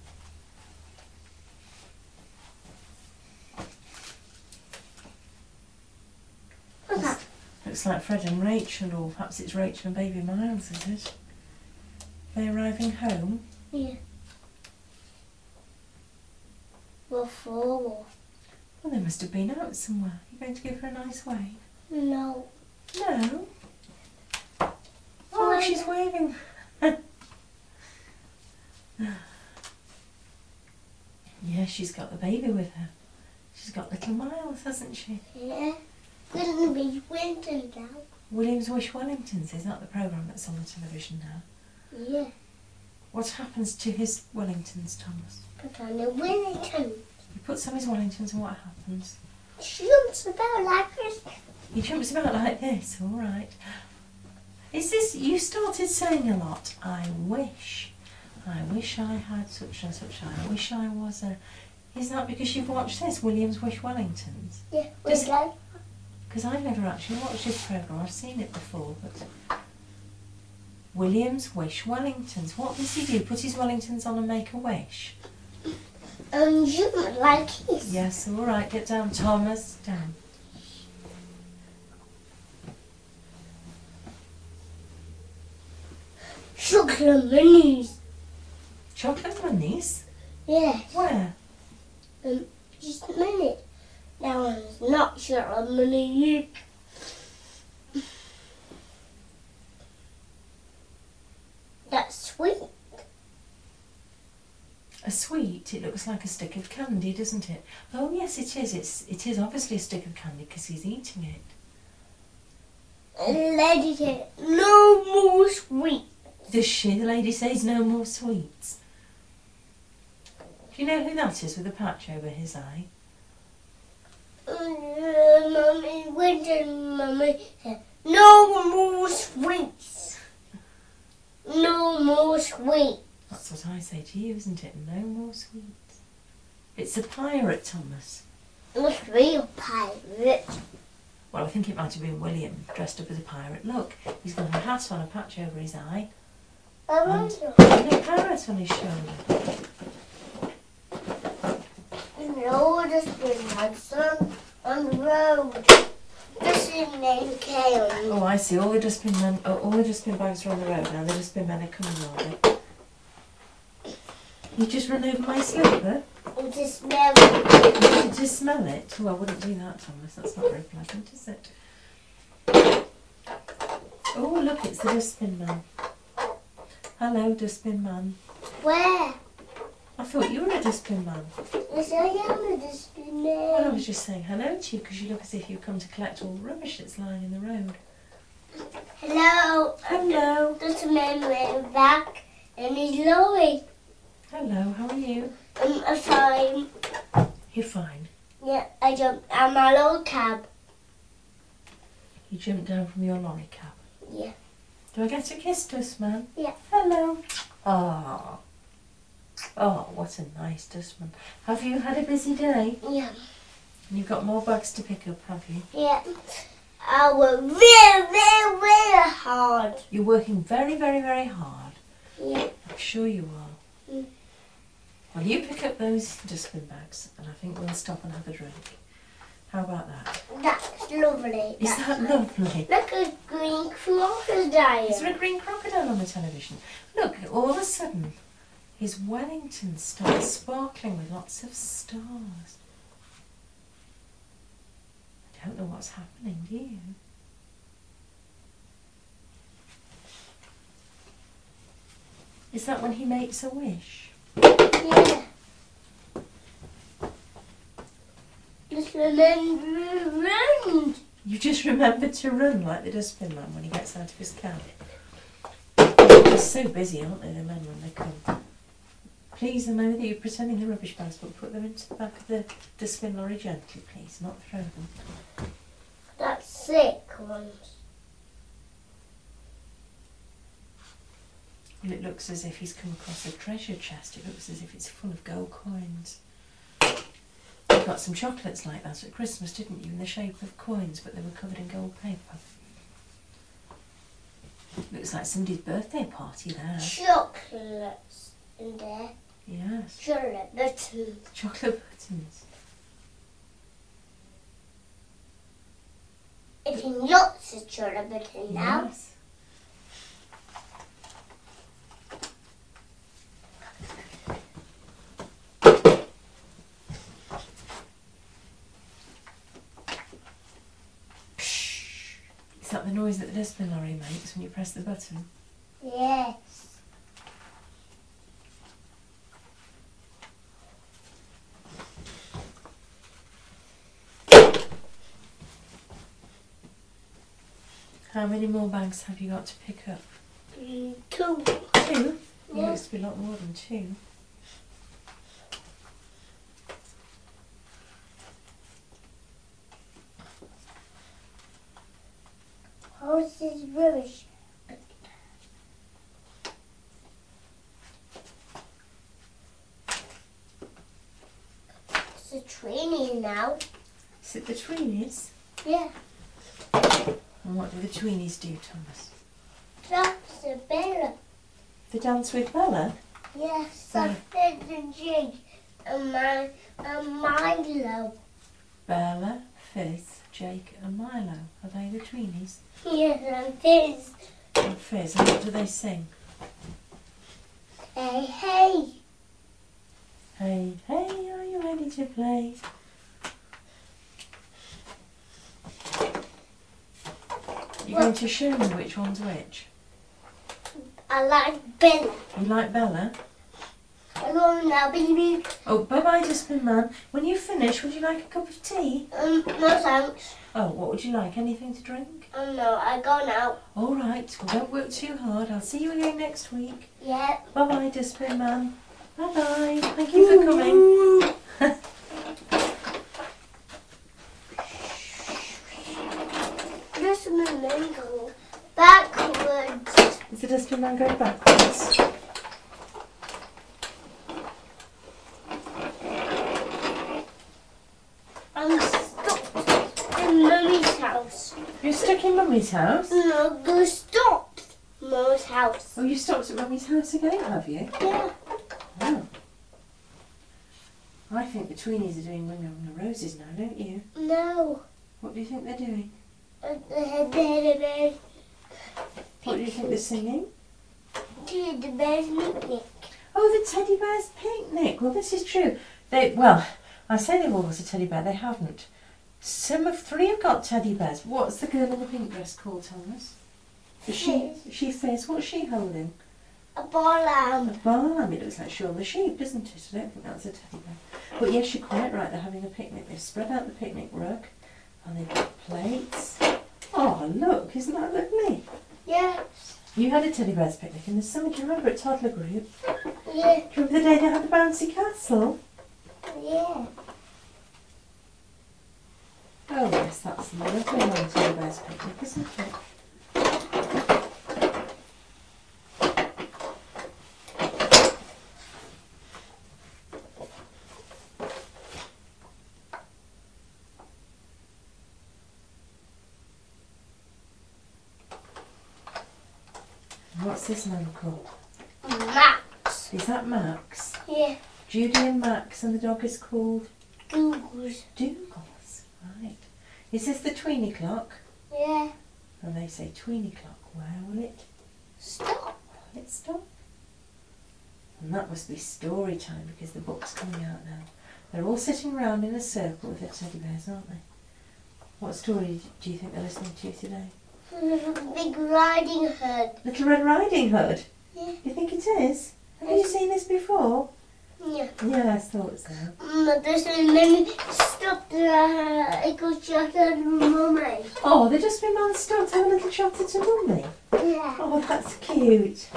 Speaker 1: What's that?
Speaker 2: Looks like Fred and Rachel, or perhaps it's Rachel and baby Miles, is it? They arriving home?
Speaker 1: Yeah. Before.
Speaker 2: Well, they must have been out somewhere. You're going to give her a nice wave?
Speaker 1: No.
Speaker 2: No. Oh, she's waving. Yeah, she's got the baby with her. She's got little Miles, hasn't she?
Speaker 1: Yeah. Couldn't be winter now.
Speaker 2: Williams Wish Wellingtons, is that the programme that's on the television now?
Speaker 1: Yeah.
Speaker 2: What happens to his Wellingtons, Thomas?
Speaker 1: Put on the Wellington.
Speaker 2: He puts on his Wellingtons and what happens?
Speaker 1: Jumps about like this.
Speaker 2: He jumps about like this, all right. Is this, you started saying a lot, I wish I had such and such, I wish I was a... Is that because you've watched this, Williams Wish Wellingtons?
Speaker 1: Yeah,
Speaker 2: Does-
Speaker 1: we like.
Speaker 2: Because I've never actually watched this programme, I've seen it before, but... Williams Wish Wellingtons, what does he do? Put his Wellingtons on and make a wish?
Speaker 1: Jump like this.
Speaker 2: Yes, all right, get down, Thomas, down.
Speaker 1: Chocolate minis.
Speaker 2: Chocolate bunnies?
Speaker 1: Yes.
Speaker 2: Where?
Speaker 1: Just a minute. That one's not chocolate mini. That's sweet.
Speaker 2: A sweet? It looks like a stick of candy, doesn't it? Oh yes, it is. It is obviously a stick of candy because he's eating it.
Speaker 1: The lady said, no more sweet.
Speaker 2: Does she? The lady says no more sweets. Do you know who that is with a patch over his eye?
Speaker 1: Mummy went and Mummy said, no more sweets. No more sweets.
Speaker 2: That's what I say to you, isn't it? No more sweets. It's a pirate, Thomas.
Speaker 1: Must be a pirate.
Speaker 2: Well, I think it might have been William dressed up as a pirate. Look, he's got a hat on, a patch over his eye, and a parrot on his shoulder.
Speaker 1: No, just been my son on the road. This is named Kale.
Speaker 2: Oh, I see. All the dustbin bags are on the road now. The dustbin men are coming along. You just run over my slipper?
Speaker 1: And to smell it.
Speaker 2: You should just smell it. Oh, I wouldn't do that, Thomas. That's not very pleasant, is it? Oh, look, it's the dustbin man. Hello, dustbin man.
Speaker 1: Where?
Speaker 2: I thought you were a dustbin man.
Speaker 1: Yes, I am a dustbin man.
Speaker 2: Well, I was just saying hello to you because you look as if you've come to collect all the rubbish that's lying in the road.
Speaker 1: Hello.
Speaker 2: Hello.
Speaker 1: Dustbin man went back and he's lorry.
Speaker 2: Hello, how are you?
Speaker 1: I'm fine.
Speaker 2: You're fine.
Speaker 1: Yeah, I jumped out my little cab.
Speaker 2: You jumped down from your lorry cab.
Speaker 1: Yeah.
Speaker 2: Do I get a kiss, dustman?
Speaker 1: Yeah.
Speaker 2: Hello. Ah. Oh, what a nice dustman. Have you had a busy day?
Speaker 1: Yeah.
Speaker 2: And you've got more bags to pick up, have you?
Speaker 1: Yeah. I work very, very, very hard.
Speaker 2: You're working very, very, very hard.
Speaker 1: Yeah.
Speaker 2: I'm sure you are.
Speaker 1: Mm.
Speaker 2: Well, you pick up those dustbin bags and I think we'll stop and have a drink. How about that?
Speaker 1: That's lovely.
Speaker 2: Is that lovely?
Speaker 1: Look at green crocodile.
Speaker 2: Is there a green crocodile on the television? Look, all of a sudden, his Wellington starts sparkling with lots of stars. I don't know what's happening, do you? Is that when he makes a wish?
Speaker 1: Yeah. Just remember run.
Speaker 2: You just remembered to run like the dustbin man when he gets out of his cab. They're so busy, aren't they, the men, when they come? Please, I know that you're pretending they're rubbish bags, but put them into the back of the dustbin lorry gently, please, not throw them.
Speaker 1: That's sick ones.
Speaker 2: And it looks as if he's come across a treasure chest. It looks as if it's full of gold coins. You got some chocolates like that at Christmas, didn't you, in the shape of coins, but they were covered in gold paper. Looks like somebody's birthday party there.
Speaker 1: Chocolates in there.
Speaker 2: Yes.
Speaker 1: Chocolate buttons.
Speaker 2: Chocolate buttons.
Speaker 1: Eating lots of chocolate buttons now.
Speaker 2: Yes. Is that the noise that the dustbin lorry makes when you press the button?
Speaker 1: Yes.
Speaker 2: How many more bags have you got to pick up?
Speaker 1: 2.
Speaker 2: 2?
Speaker 1: Yeah.
Speaker 2: It must be a lot more than 2.
Speaker 1: How's this rubbish? It's a trainee now.
Speaker 2: Is it the tweenies?
Speaker 1: Yeah.
Speaker 2: And what do the tweenies do, Thomas?
Speaker 1: That's a Bella.
Speaker 2: They dance with Bella?
Speaker 1: Yes,
Speaker 2: Oh.
Speaker 1: I said the jig and Milo.
Speaker 2: Bella, Fizz, Jake and Milo. Are they the tweenies?
Speaker 1: Yes, and this.
Speaker 2: And Fizz, and what do they sing?
Speaker 1: Hey, hey.
Speaker 2: Hey, hey, are you ready to play? You're going to show me which one's which?
Speaker 1: I like Bella.
Speaker 2: You like Bella?
Speaker 1: Hello now, baby.
Speaker 2: Oh, bye-bye, Dustbin Man. When you finish, would you like a cup of tea?
Speaker 1: No thanks.
Speaker 2: Oh, what would you like? Anything to drink?
Speaker 1: No, I go now.
Speaker 2: All right, well, don't work too hard. I'll see you again next week.
Speaker 1: Yeah.
Speaker 2: Bye-bye, Dustbin Man. Bye-bye. Thank you for coming.
Speaker 1: Just a minute, go backwards.
Speaker 2: Is the Dustbin Man going backwards?
Speaker 1: I'm stuck in Mummy's house.
Speaker 2: You're stuck in Mummy's house?
Speaker 1: No, go stop. Mummy's house.
Speaker 2: Oh, you stopped at Mummy's house again, have you?
Speaker 1: Yeah.
Speaker 2: Oh. I think the tweenies are doing Ring on the Roses now, don't you?
Speaker 1: No.
Speaker 2: What do you think they're doing?
Speaker 1: What
Speaker 2: What do you think they're singing?
Speaker 1: The bear's picnic.
Speaker 2: Oh, the Teddy Bear's Picnic. Well, this is true. I say they've all got a teddy bear. They haven't. Three have got teddy bears. What's the girl in the pink dress called, Thomas? She Fizz. What's she holding?
Speaker 1: A ball lamb.
Speaker 2: A lamb. It looks like Shaun the Sheep, doesn't it? I don't think that's a teddy bear. But yes, you're quite right. They're having a picnic. They've spread out the picnic rug and they've got plates. Oh, look. Isn't that lovely?
Speaker 1: Yes.
Speaker 2: You had a teddy bear's picnic in the summer. Do you remember at Toddler Group?
Speaker 1: Yeah.
Speaker 2: Do you remember the day they had the bouncy castle?
Speaker 1: Yeah.
Speaker 2: Oh yes, that's the lovely one, Teddy Bear's Picnic, isn't it? What's this man called?
Speaker 1: Max.
Speaker 2: Is that Max?
Speaker 1: Yeah.
Speaker 2: Judy and Max, and the dog is called?
Speaker 1: Googles.
Speaker 2: Douglas. Right. Is this the Tweenie clock?
Speaker 1: Yeah.
Speaker 2: And they say Tweenie clock. Where will it
Speaker 1: Stop.
Speaker 2: Will it stop? And that must be story time because the book's coming out now. They're all sitting round in a circle with their teddy bears, aren't they? What story do you think they're listening to today?
Speaker 1: Big Riding Hood.
Speaker 2: Little Red Riding Hood?
Speaker 1: Yeah.
Speaker 2: You think it is? Have you seen this before?
Speaker 1: Yeah.
Speaker 2: Yeah, I thought so.
Speaker 1: There's a many stop there. I go chat to Mummy.
Speaker 2: Oh, they just been man stopped to have a little chatter to Mummy.
Speaker 1: Yeah.
Speaker 2: Oh, that's cute.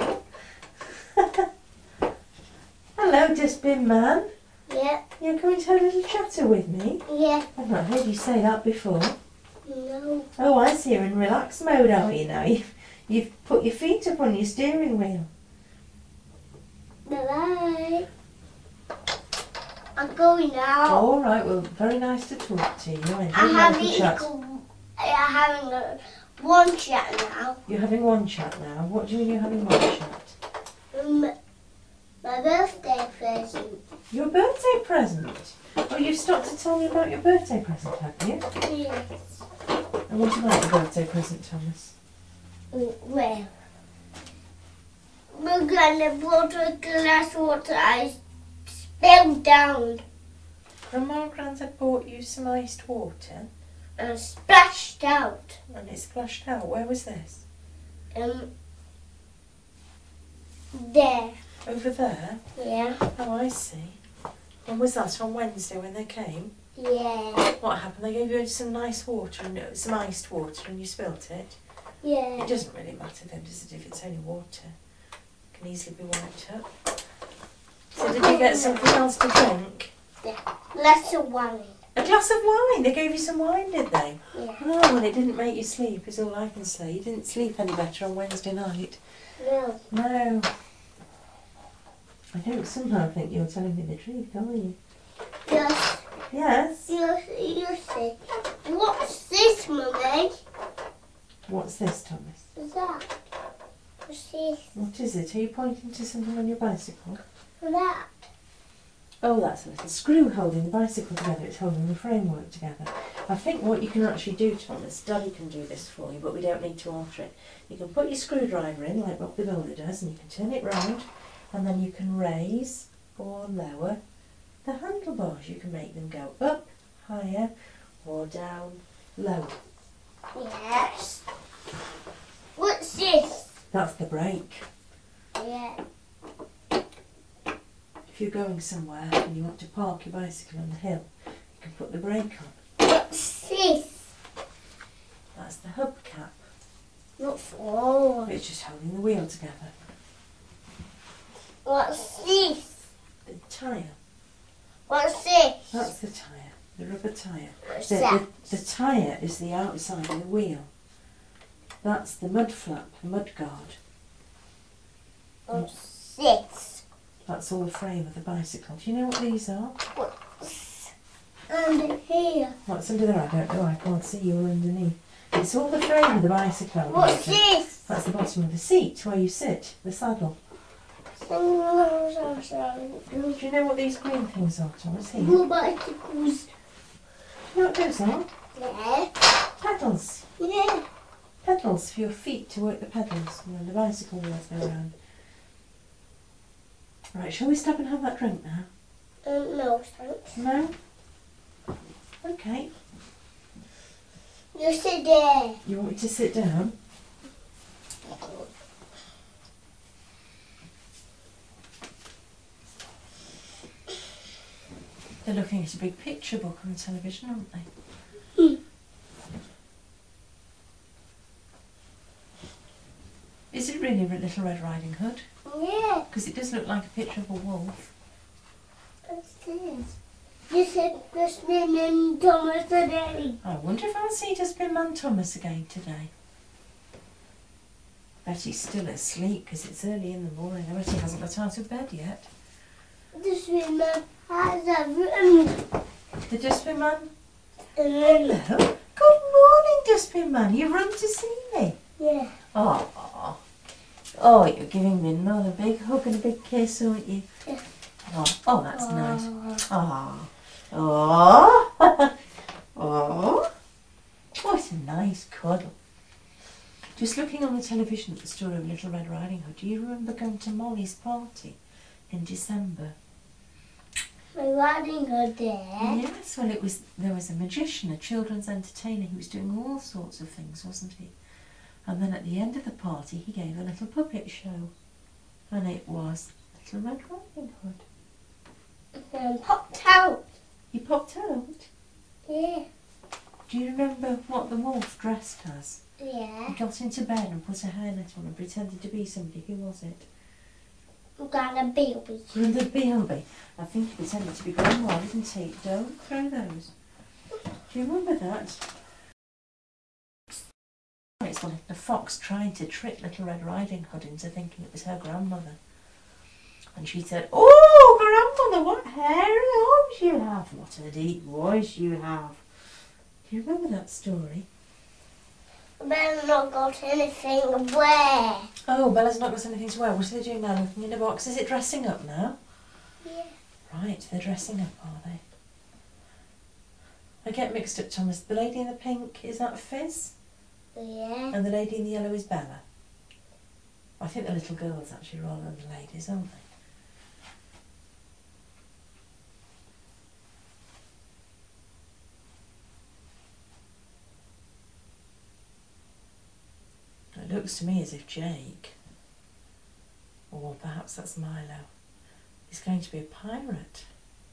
Speaker 2: Hello, Dustbin Man.
Speaker 1: Yeah.
Speaker 2: You're going to have a little chatter with me?
Speaker 1: Yeah.
Speaker 2: I've not heard you say that before.
Speaker 1: No.
Speaker 2: Oh, I see you're in relax mode, are you now? You've put your feet up on your steering wheel.
Speaker 1: Bye-bye. I'm going now.
Speaker 2: All right, well, very nice to talk to you.
Speaker 1: I'm having one chat now.
Speaker 2: You're having one chat now. What do you mean you're having one chat?
Speaker 1: My birthday present.
Speaker 2: Your birthday present? Oh, you've stopped to tell me about your birthday present, have you?
Speaker 1: Yes.
Speaker 2: And what do you like your birthday present, Thomas?
Speaker 1: Well, my granny brought a glass of water I spilled down
Speaker 2: Grandma and Granddad bought you some iced water
Speaker 1: and splashed out.
Speaker 2: and it splashed out. Where was this?
Speaker 1: There.
Speaker 2: Over there?
Speaker 1: Yeah.
Speaker 2: Oh, I see. When was that? On Wednesday when they came?
Speaker 1: Yeah.
Speaker 2: What happened? They gave you some nice water, and some iced water, and you spilt it.
Speaker 1: Yeah.
Speaker 2: It doesn't really matter then, does it, if it's only water? It can easily be wiped up. So did you get something else to drink?
Speaker 1: Yeah. Glass of wine.
Speaker 2: A glass of wine? They gave you some wine, did they?
Speaker 1: Yeah.
Speaker 2: Oh, well, it didn't make you sleep, is all I can say. You didn't sleep any better on Wednesday night.
Speaker 1: No.
Speaker 2: No. I don't somehow think you're telling me the truth, are you?
Speaker 1: Yes.
Speaker 2: Yes?
Speaker 1: You say, what's this, Mummy?
Speaker 2: What's this, Thomas?
Speaker 1: What's that? What's this?
Speaker 2: What is it? Are you pointing to something on your bicycle?
Speaker 1: That.
Speaker 2: Oh, that's a little screw holding the bicycle together. It's holding the framework together. I think what you can actually do, Thomas, Daddy can do this for you, but we don't need to alter it. You can put your screwdriver in, like Bob the Builder does, and you can turn it round, And then you can raise or lower the handlebars. You can make them go up, higher, or down, lower.
Speaker 1: Yes. What's this?
Speaker 2: That's the brake.
Speaker 1: Yeah.
Speaker 2: If you're going somewhere and you want to park your bicycle on the hill, you can put the brake on.
Speaker 1: What's this?
Speaker 2: That's the hubcap.
Speaker 1: Not for.
Speaker 2: It's just holding the wheel together.
Speaker 1: What's this?
Speaker 2: The tyre.
Speaker 1: What's this?
Speaker 2: That's the tyre. The rubber tyre.
Speaker 1: What's
Speaker 2: The
Speaker 1: that?
Speaker 2: tyre is the outside of the wheel. That's the mud flap, the mud guard.
Speaker 1: What's this?
Speaker 2: That's all the frame of the bicycle. Do you know what these are?
Speaker 1: What's under here?
Speaker 2: What's under there? I don't know. I can't see you underneath. It's all the frame of the bicycle.
Speaker 1: What's this?
Speaker 2: That's the bottom of the seat where you sit, the saddle. Do you know what these green things are, Thomas? Here.
Speaker 1: Blue bicycles.
Speaker 2: Do you know what those are?
Speaker 1: Yeah.
Speaker 2: Pedals.
Speaker 1: Yeah.
Speaker 2: Pedals for your feet to work the pedals and then the bicycle wheels go around. Right, shall we stop and have that drink now?
Speaker 1: No, thanks.
Speaker 2: No? Okay.
Speaker 1: You sit there.
Speaker 2: You want me to sit down? They're looking at a big picture book on the television, aren't they? Is it really Little Red Riding Hood?
Speaker 1: Yeah.
Speaker 2: Because it does look like a picture of a wolf.
Speaker 1: What's this? You said Dustbin and Thomas today.
Speaker 2: I wonder if I'll see Dustbin Man Thomas again today. Bet he's still asleep because it's early in the morning. I bet he hasn't got out of bed yet.
Speaker 1: Dustbin Man has a room.
Speaker 2: The Dustbin Man?
Speaker 1: Yeah.
Speaker 2: Hello. Good morning, Dustbin Man. You run to see me.
Speaker 1: Yeah.
Speaker 2: Oh, you're giving me another big hug and a big kiss, aren't you?
Speaker 1: Yeah.
Speaker 2: Oh, that's nice. Oh, what a nice cuddle. Just looking on the television at the story of Little Red Riding Hood, do you remember going to Molly's party in December?
Speaker 1: My Riding Hood there.
Speaker 2: Yes, well, there was a magician, a children's entertainer. He was doing all sorts of things, wasn't he? And then at the end of the party, he gave a little puppet show. And it was Little Red Riding Hood.
Speaker 1: And popped out.
Speaker 2: He popped out.
Speaker 1: Yeah.
Speaker 2: Do you remember what the wolf dressed as?
Speaker 1: Yeah.
Speaker 2: He got into bed and put a hairnet on and pretended to be somebody. Who was it?
Speaker 1: Got a baby.
Speaker 2: Grandad Beelby. I think he pretended to be Grandma, didn't he? Don't throw those. Do you remember that? It's when the fox tried to trick Little Red Riding Hood into thinking it was her grandmother. And she said, "Oh, Grandmother, what hairy arms you have. What a deep voice you have." Do you remember that story?
Speaker 1: Bella's not got anything to wear.
Speaker 2: Oh, Bella's not got anything to wear. What are they doing now? Looking in a box. Is it dressing up now?
Speaker 1: Yeah.
Speaker 2: Right, they're dressing up, are they? I get mixed up, Thomas. The lady in the pink, is that Fizz?
Speaker 1: Yeah.
Speaker 2: And the lady in the yellow is Bella. I think the little girls actually rather than the ladies, aren't they? It looks to me as if Jake, or perhaps that's Milo, is going to be a pirate.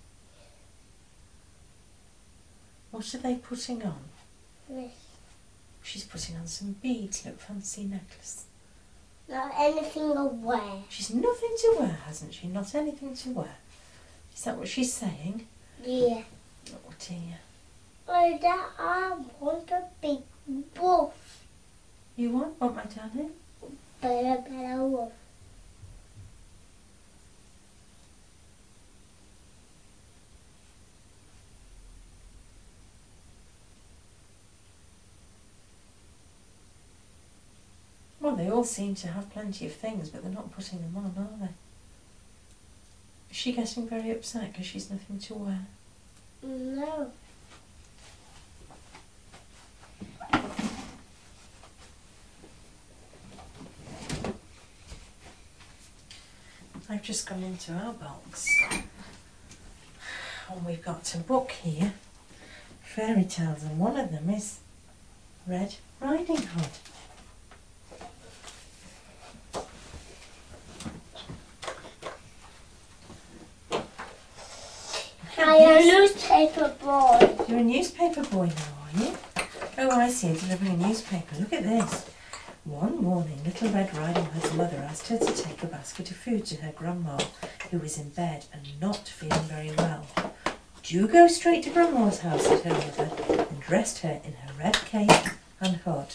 Speaker 2: What are they putting on?
Speaker 1: Yes.
Speaker 2: She's putting on some beads, look, fancy necklace.
Speaker 1: Not anything to wear.
Speaker 2: She's nothing to wear, hasn't she? Not anything to wear. Is that what she's saying?
Speaker 1: Yeah.
Speaker 2: Oh dear.
Speaker 1: Like that, I want a big wolf.
Speaker 2: You want my darling?
Speaker 1: Better wolf.
Speaker 2: Well, they all seem to have plenty of things, but they're not putting them on, are they? Is she getting very upset because she's nothing to wear?
Speaker 1: No.
Speaker 2: I've just gone into our box and we've got a book here, fairy tales, and one of them is Red Riding Hood.
Speaker 1: I am a newspaper boy.
Speaker 2: You're a newspaper boy now, are you? Oh, I see, delivering a newspaper. Look at this. One morning, Little Red Riding Hood's mother asked her to take a basket of food to her grandma, who was in bed and not feeling very well. "Do go straight to Grandma's house," said her mother, and dressed her in her red cape and hood.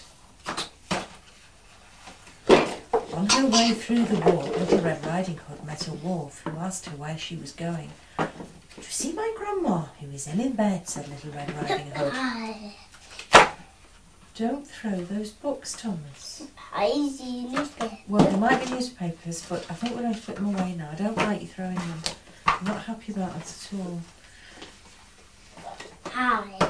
Speaker 2: On her way through the walk, Little Red Riding Hood met a wolf who asked her where she was going. "Do you see my grandma, who is ill in bed?" said Little Red Riding Hood. "Don't throw those books, Thomas."
Speaker 1: I see newspaper.
Speaker 2: Well, there might be newspapers, but I think we're going to put them away now. I don't like you throwing them. I'm not happy about that at all.
Speaker 1: Hi.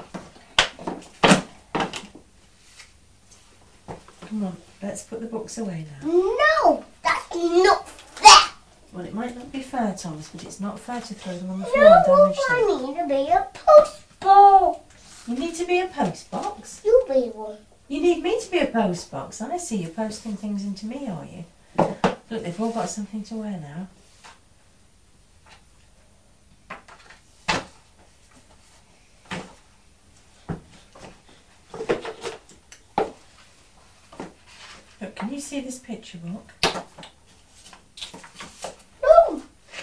Speaker 2: Come on, let's put the books away now.
Speaker 1: No, that's not fair.
Speaker 2: Well, it might not be fair, Thomas, but it's not fair to throw them on the floor and
Speaker 1: No,
Speaker 2: damage them.
Speaker 1: I need to be a post box.
Speaker 2: You need to be a post box.
Speaker 1: You be one.
Speaker 2: You need me to be a post box. I see you posting things into me, are you? Look, they've all got something to wear now. Look, can you see this picture book?
Speaker 1: No.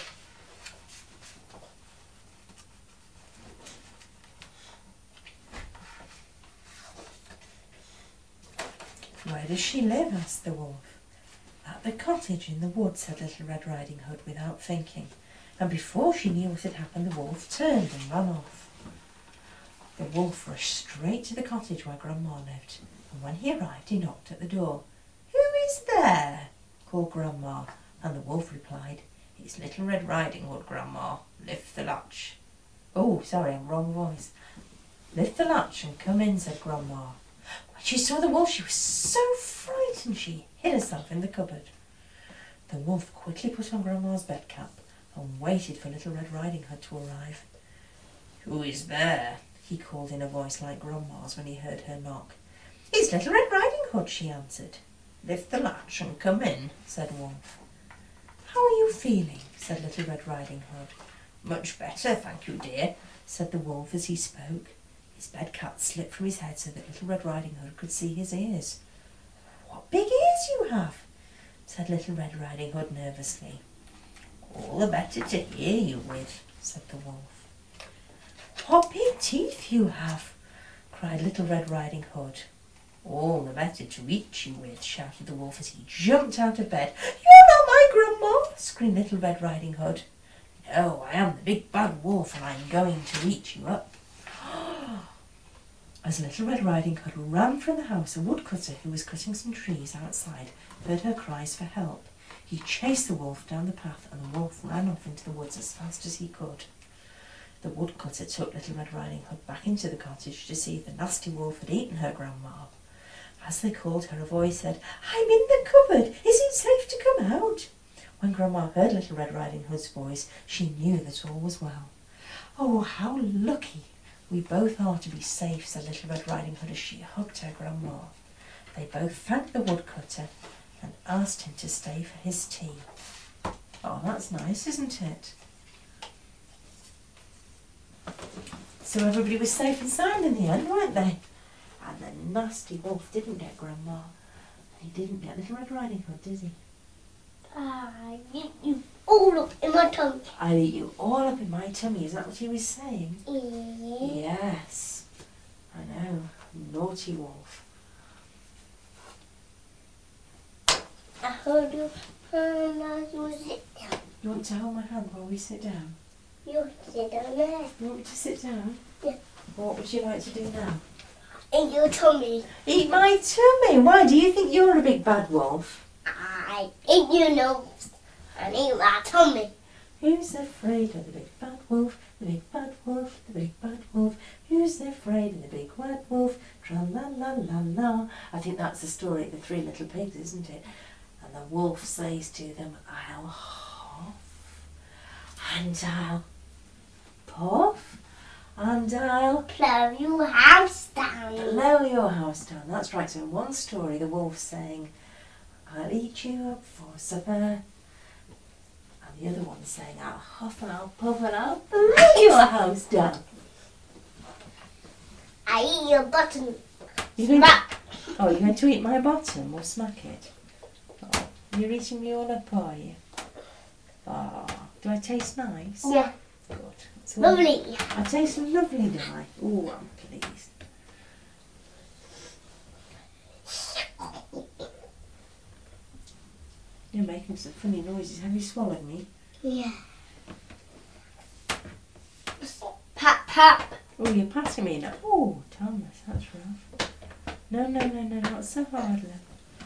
Speaker 2: "Where does she live?" asked the wolf. "At the cottage in the wood," said Little Red Riding Hood without thinking, and before she knew what had happened, the wolf turned and ran off. The wolf rushed straight to the cottage where Grandma lived, and when he arrived he knocked at the door. "Who is there?" called Grandma, and the wolf replied, "It's Little Red Riding Hood, Grandma. Lift the latch." "Oh, sorry, I'm wrong voice." "Lift the latch and come in," said Grandma. When she saw the wolf, she was so frightened she hid herself in the cupboard. The wolf quickly put on Grandma's bed cap and waited for Little Red Riding Hood to arrive. "Who is there?" he called in a voice like Grandma's when he heard her knock. "It's Little Red Riding Hood," she answered. "Lift the latch and come in," said Wolf. "How are you feeling?" said Little Red Riding Hood. "Much better, thank you, dear," said the wolf as he spoke. His bed cap slipped from his head so that Little Red Riding Hood could see his ears. "What big ears you have," said Little Red Riding Hood nervously. "All the better to hear you with," said the wolf. "What big teeth you have," cried Little Red Riding Hood. "All the better to eat you with," shouted the wolf as he jumped out of bed. "You're not my Grandma," screamed Little Red Riding Hood. "No, I am the big bad wolf and I'm going to eat you up." As Little Red Riding Hood ran from the house, a woodcutter who was cutting some trees outside heard her cries for help. He chased the wolf down the path and the wolf ran off into the woods as fast as he could. The woodcutter took Little Red Riding Hood back into the cottage to see if the nasty wolf had eaten her grandma. As they called her, a voice said, "I'm in the cupboard. Is it safe to come out?" When Grandma heard Little Red Riding Hood's voice, she knew that all was well. "Oh, how lucky we both are to be safe," said Little Red Riding Hood as she hugged her grandma. They both thanked the woodcutter and asked him to stay for his tea. Oh, that's nice, isn't it? So everybody was safe and sound in the end, weren't they? And the nasty wolf didn't get Grandma. He didn't get Little Red Riding Hood, did he?
Speaker 1: I get you all up in my tongue.
Speaker 2: "I'll eat you all up in my tummy," is that what he was saying?
Speaker 1: Yeah.
Speaker 2: Yes, I know. Naughty wolf.
Speaker 1: I heard you as you sit down.
Speaker 2: You want to hold my hand while we sit down?
Speaker 1: You sit down there.
Speaker 2: You want me to sit down?
Speaker 1: Yeah.
Speaker 2: What would you like to do now?
Speaker 1: In your tummy.
Speaker 2: Eat my tummy? Why, do you think you're a big bad wolf?
Speaker 1: I eat your nose and eat my tummy.
Speaker 2: Who's afraid of the big bad wolf? The big bad wolf, the big bad wolf. Who's afraid of the big bad wolf? Tra-la-la-la-la. I think that's the story of the Three Little Pigs, isn't it? And the wolf says to them, "I'll hop And I'll puff. And I'll
Speaker 1: blow your house down.
Speaker 2: blow your house down. That's right. So in one story, the wolf's saying, I'll eat you up for supper. And the other one's saying, I'll huff and I'll puff and I'll blow your house down.
Speaker 1: I eat your bottom.
Speaker 2: You're going to,
Speaker 1: Smack.
Speaker 2: oh, you're going to eat my bottom or smack it? Oh, you're eating me all up, are you? Oh, do I taste nice?
Speaker 1: Yeah.
Speaker 2: Good. So
Speaker 1: Lovely.
Speaker 2: I taste lovely, do I? Oh, I'm pleased. You're making some funny noises. Have you swallowed me?
Speaker 1: Yeah. Pat, pat.
Speaker 2: Oh, you're patting me now. Oh, Thomas, that's rough. No, no, no, no, not so hard, love.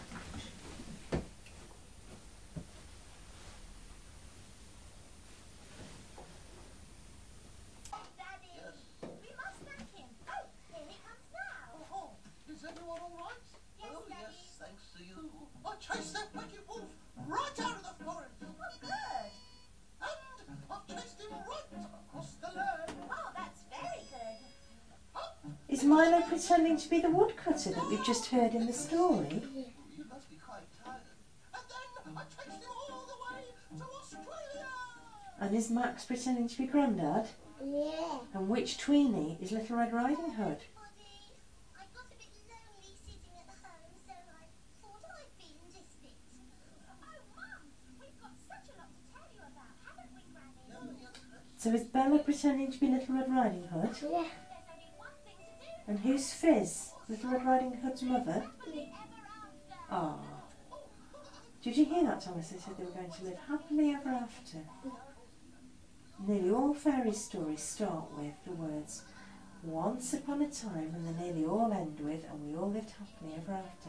Speaker 3: Chase that wicked wolf right out of the forest. Oh, good. And I've chased him right across the land. Oh, that's very good.
Speaker 2: Is Milo pretending to be the woodcutter that we've just heard in the story?
Speaker 3: You must be quite tired. And then I chased him all the way to Australia.
Speaker 2: And is Max pretending to be Grandad?
Speaker 1: Yeah.
Speaker 2: And which tweenie is Little Red Riding Hood?
Speaker 4: I got a bit lonely sitting at home, so I thought I'd be indistinct. Oh, Mum, we've got such a lot to tell you about, haven't we, Granny?
Speaker 2: So is Bella pretending to be Little Red Riding Hood?
Speaker 1: Yeah.
Speaker 4: There's only one thing to do.
Speaker 2: And who's Fizz? Little Red Riding Hood's mother?
Speaker 4: Happily ever after.
Speaker 2: Ah. Did you hear that, Thomas? They said they were going to live happily ever after. Nearly all fairy stories start with the words once upon a time, and they nearly all end with and we all lived happily ever after.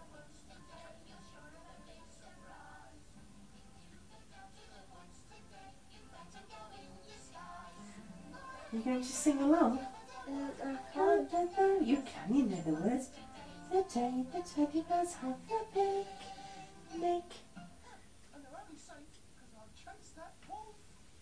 Speaker 2: Are you going to sing along? You can, you know the words. The day the teddy bears have a picnic.
Speaker 3: And they're only safe because I chased that wolf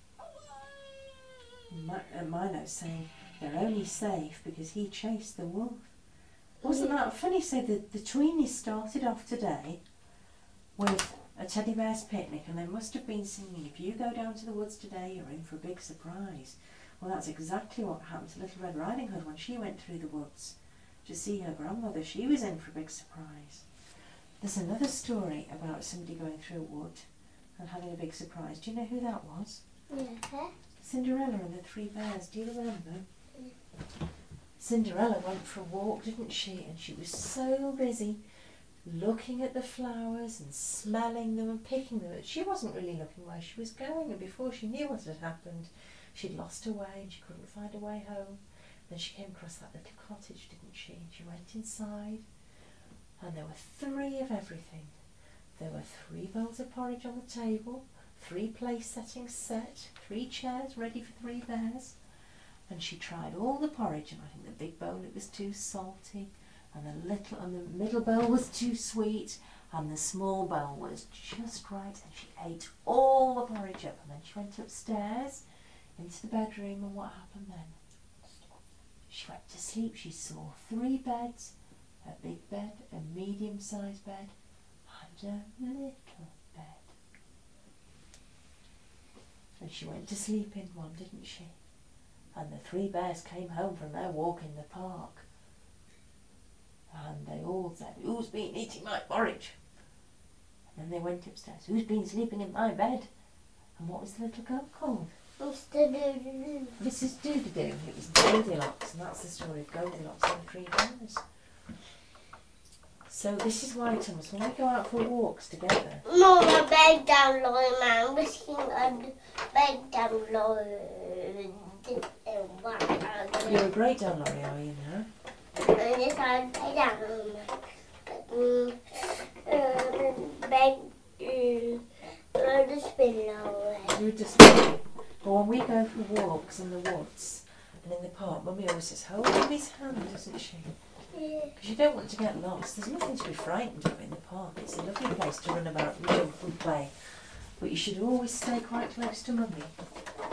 Speaker 3: away.
Speaker 2: Milo's saying they're only safe because he chased the wolf. Wasn't that funny? So the tweenies started off today with a teddy bear's picnic, and they must have been singing, if you go down to the woods today, you're in for a big surprise. Well, that's exactly what happened to Little Red Riding Hood when she went through the woods to see her grandmother. She was in for a big surprise. There's another story about somebody going through a wood and having a big surprise. Do you know who that was?
Speaker 1: Yeah.
Speaker 2: Cinderella and the Three Bears. Do you remember? Cinderella went for a walk, didn't she? And she was so busy looking at the flowers and smelling them and picking them. She wasn't really looking where she was going, and before she knew what had happened, she'd lost her way and she couldn't find her way home. Then she came across that little cottage, didn't she? And she went inside, and there were 3 of everything. There were 3 bowls of porridge on the table, 3 place settings set, 3 chairs ready for 3 bears. And she tried all the porridge, and I think the big bowl, it was too salty, and the middle bowl was too sweet, and the small bowl was just right, and she ate all the porridge up. And then she went upstairs into the bedroom, and what happened then? She went to sleep. She saw 3 beds, a big bed, a medium-sized bed, and a little bed. And she went to sleep in one, didn't she? And the 3 bears came home from their walk in the park, and they all said, "Who's been eating my porridge?" And then they went upstairs. "Who's been sleeping in my bed?" And what was the little girl called?
Speaker 1: Mr. Doodoo.
Speaker 2: Mrs. Doodadoo. It was Goldilocks, and that's the story of Goldilocks and the 3 bears. So this is why, Thomas, when we go out for walks together,
Speaker 1: Mom, I bed down low, man. Whisking and bed down low.
Speaker 2: you're a great down lorry, are you now?
Speaker 1: And just I bed down. Bed. Just below.
Speaker 2: You're just but when we go for walks in the woods and in the park, Mummy always says, hold Mummy's hand, doesn't she?
Speaker 1: Yeah.
Speaker 2: Because you don't want to get lost. There's nothing to be frightened of in the park. It's a lovely place to run about and jump and play. But you should always stay quite close to Mummy.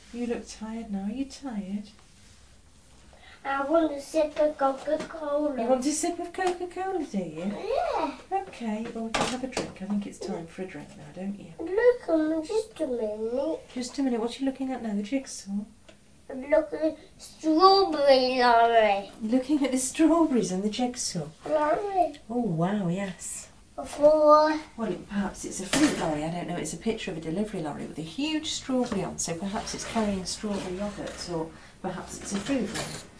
Speaker 2: You look tired now. Are you tired?
Speaker 1: I want a sip of Coca-Cola.
Speaker 2: You want a sip of Coca-Cola, do you?
Speaker 1: Yeah.
Speaker 2: Okay, well, we can have a drink. I think it's time for a drink now, don't you?
Speaker 1: Look, just a minute.
Speaker 2: Just a minute. What are you looking at now? The jigsaw?
Speaker 1: Look at the strawberry lorry.
Speaker 2: Looking at the strawberries and the jigsaw.
Speaker 1: Lorry.
Speaker 2: Oh, wow, yes.
Speaker 1: Before.
Speaker 2: Well, perhaps it's a fruit lorry. I don't know. It's a picture of a delivery lorry with a huge strawberry on, so perhaps it's carrying strawberry yoghurts, or perhaps it's a food lorry.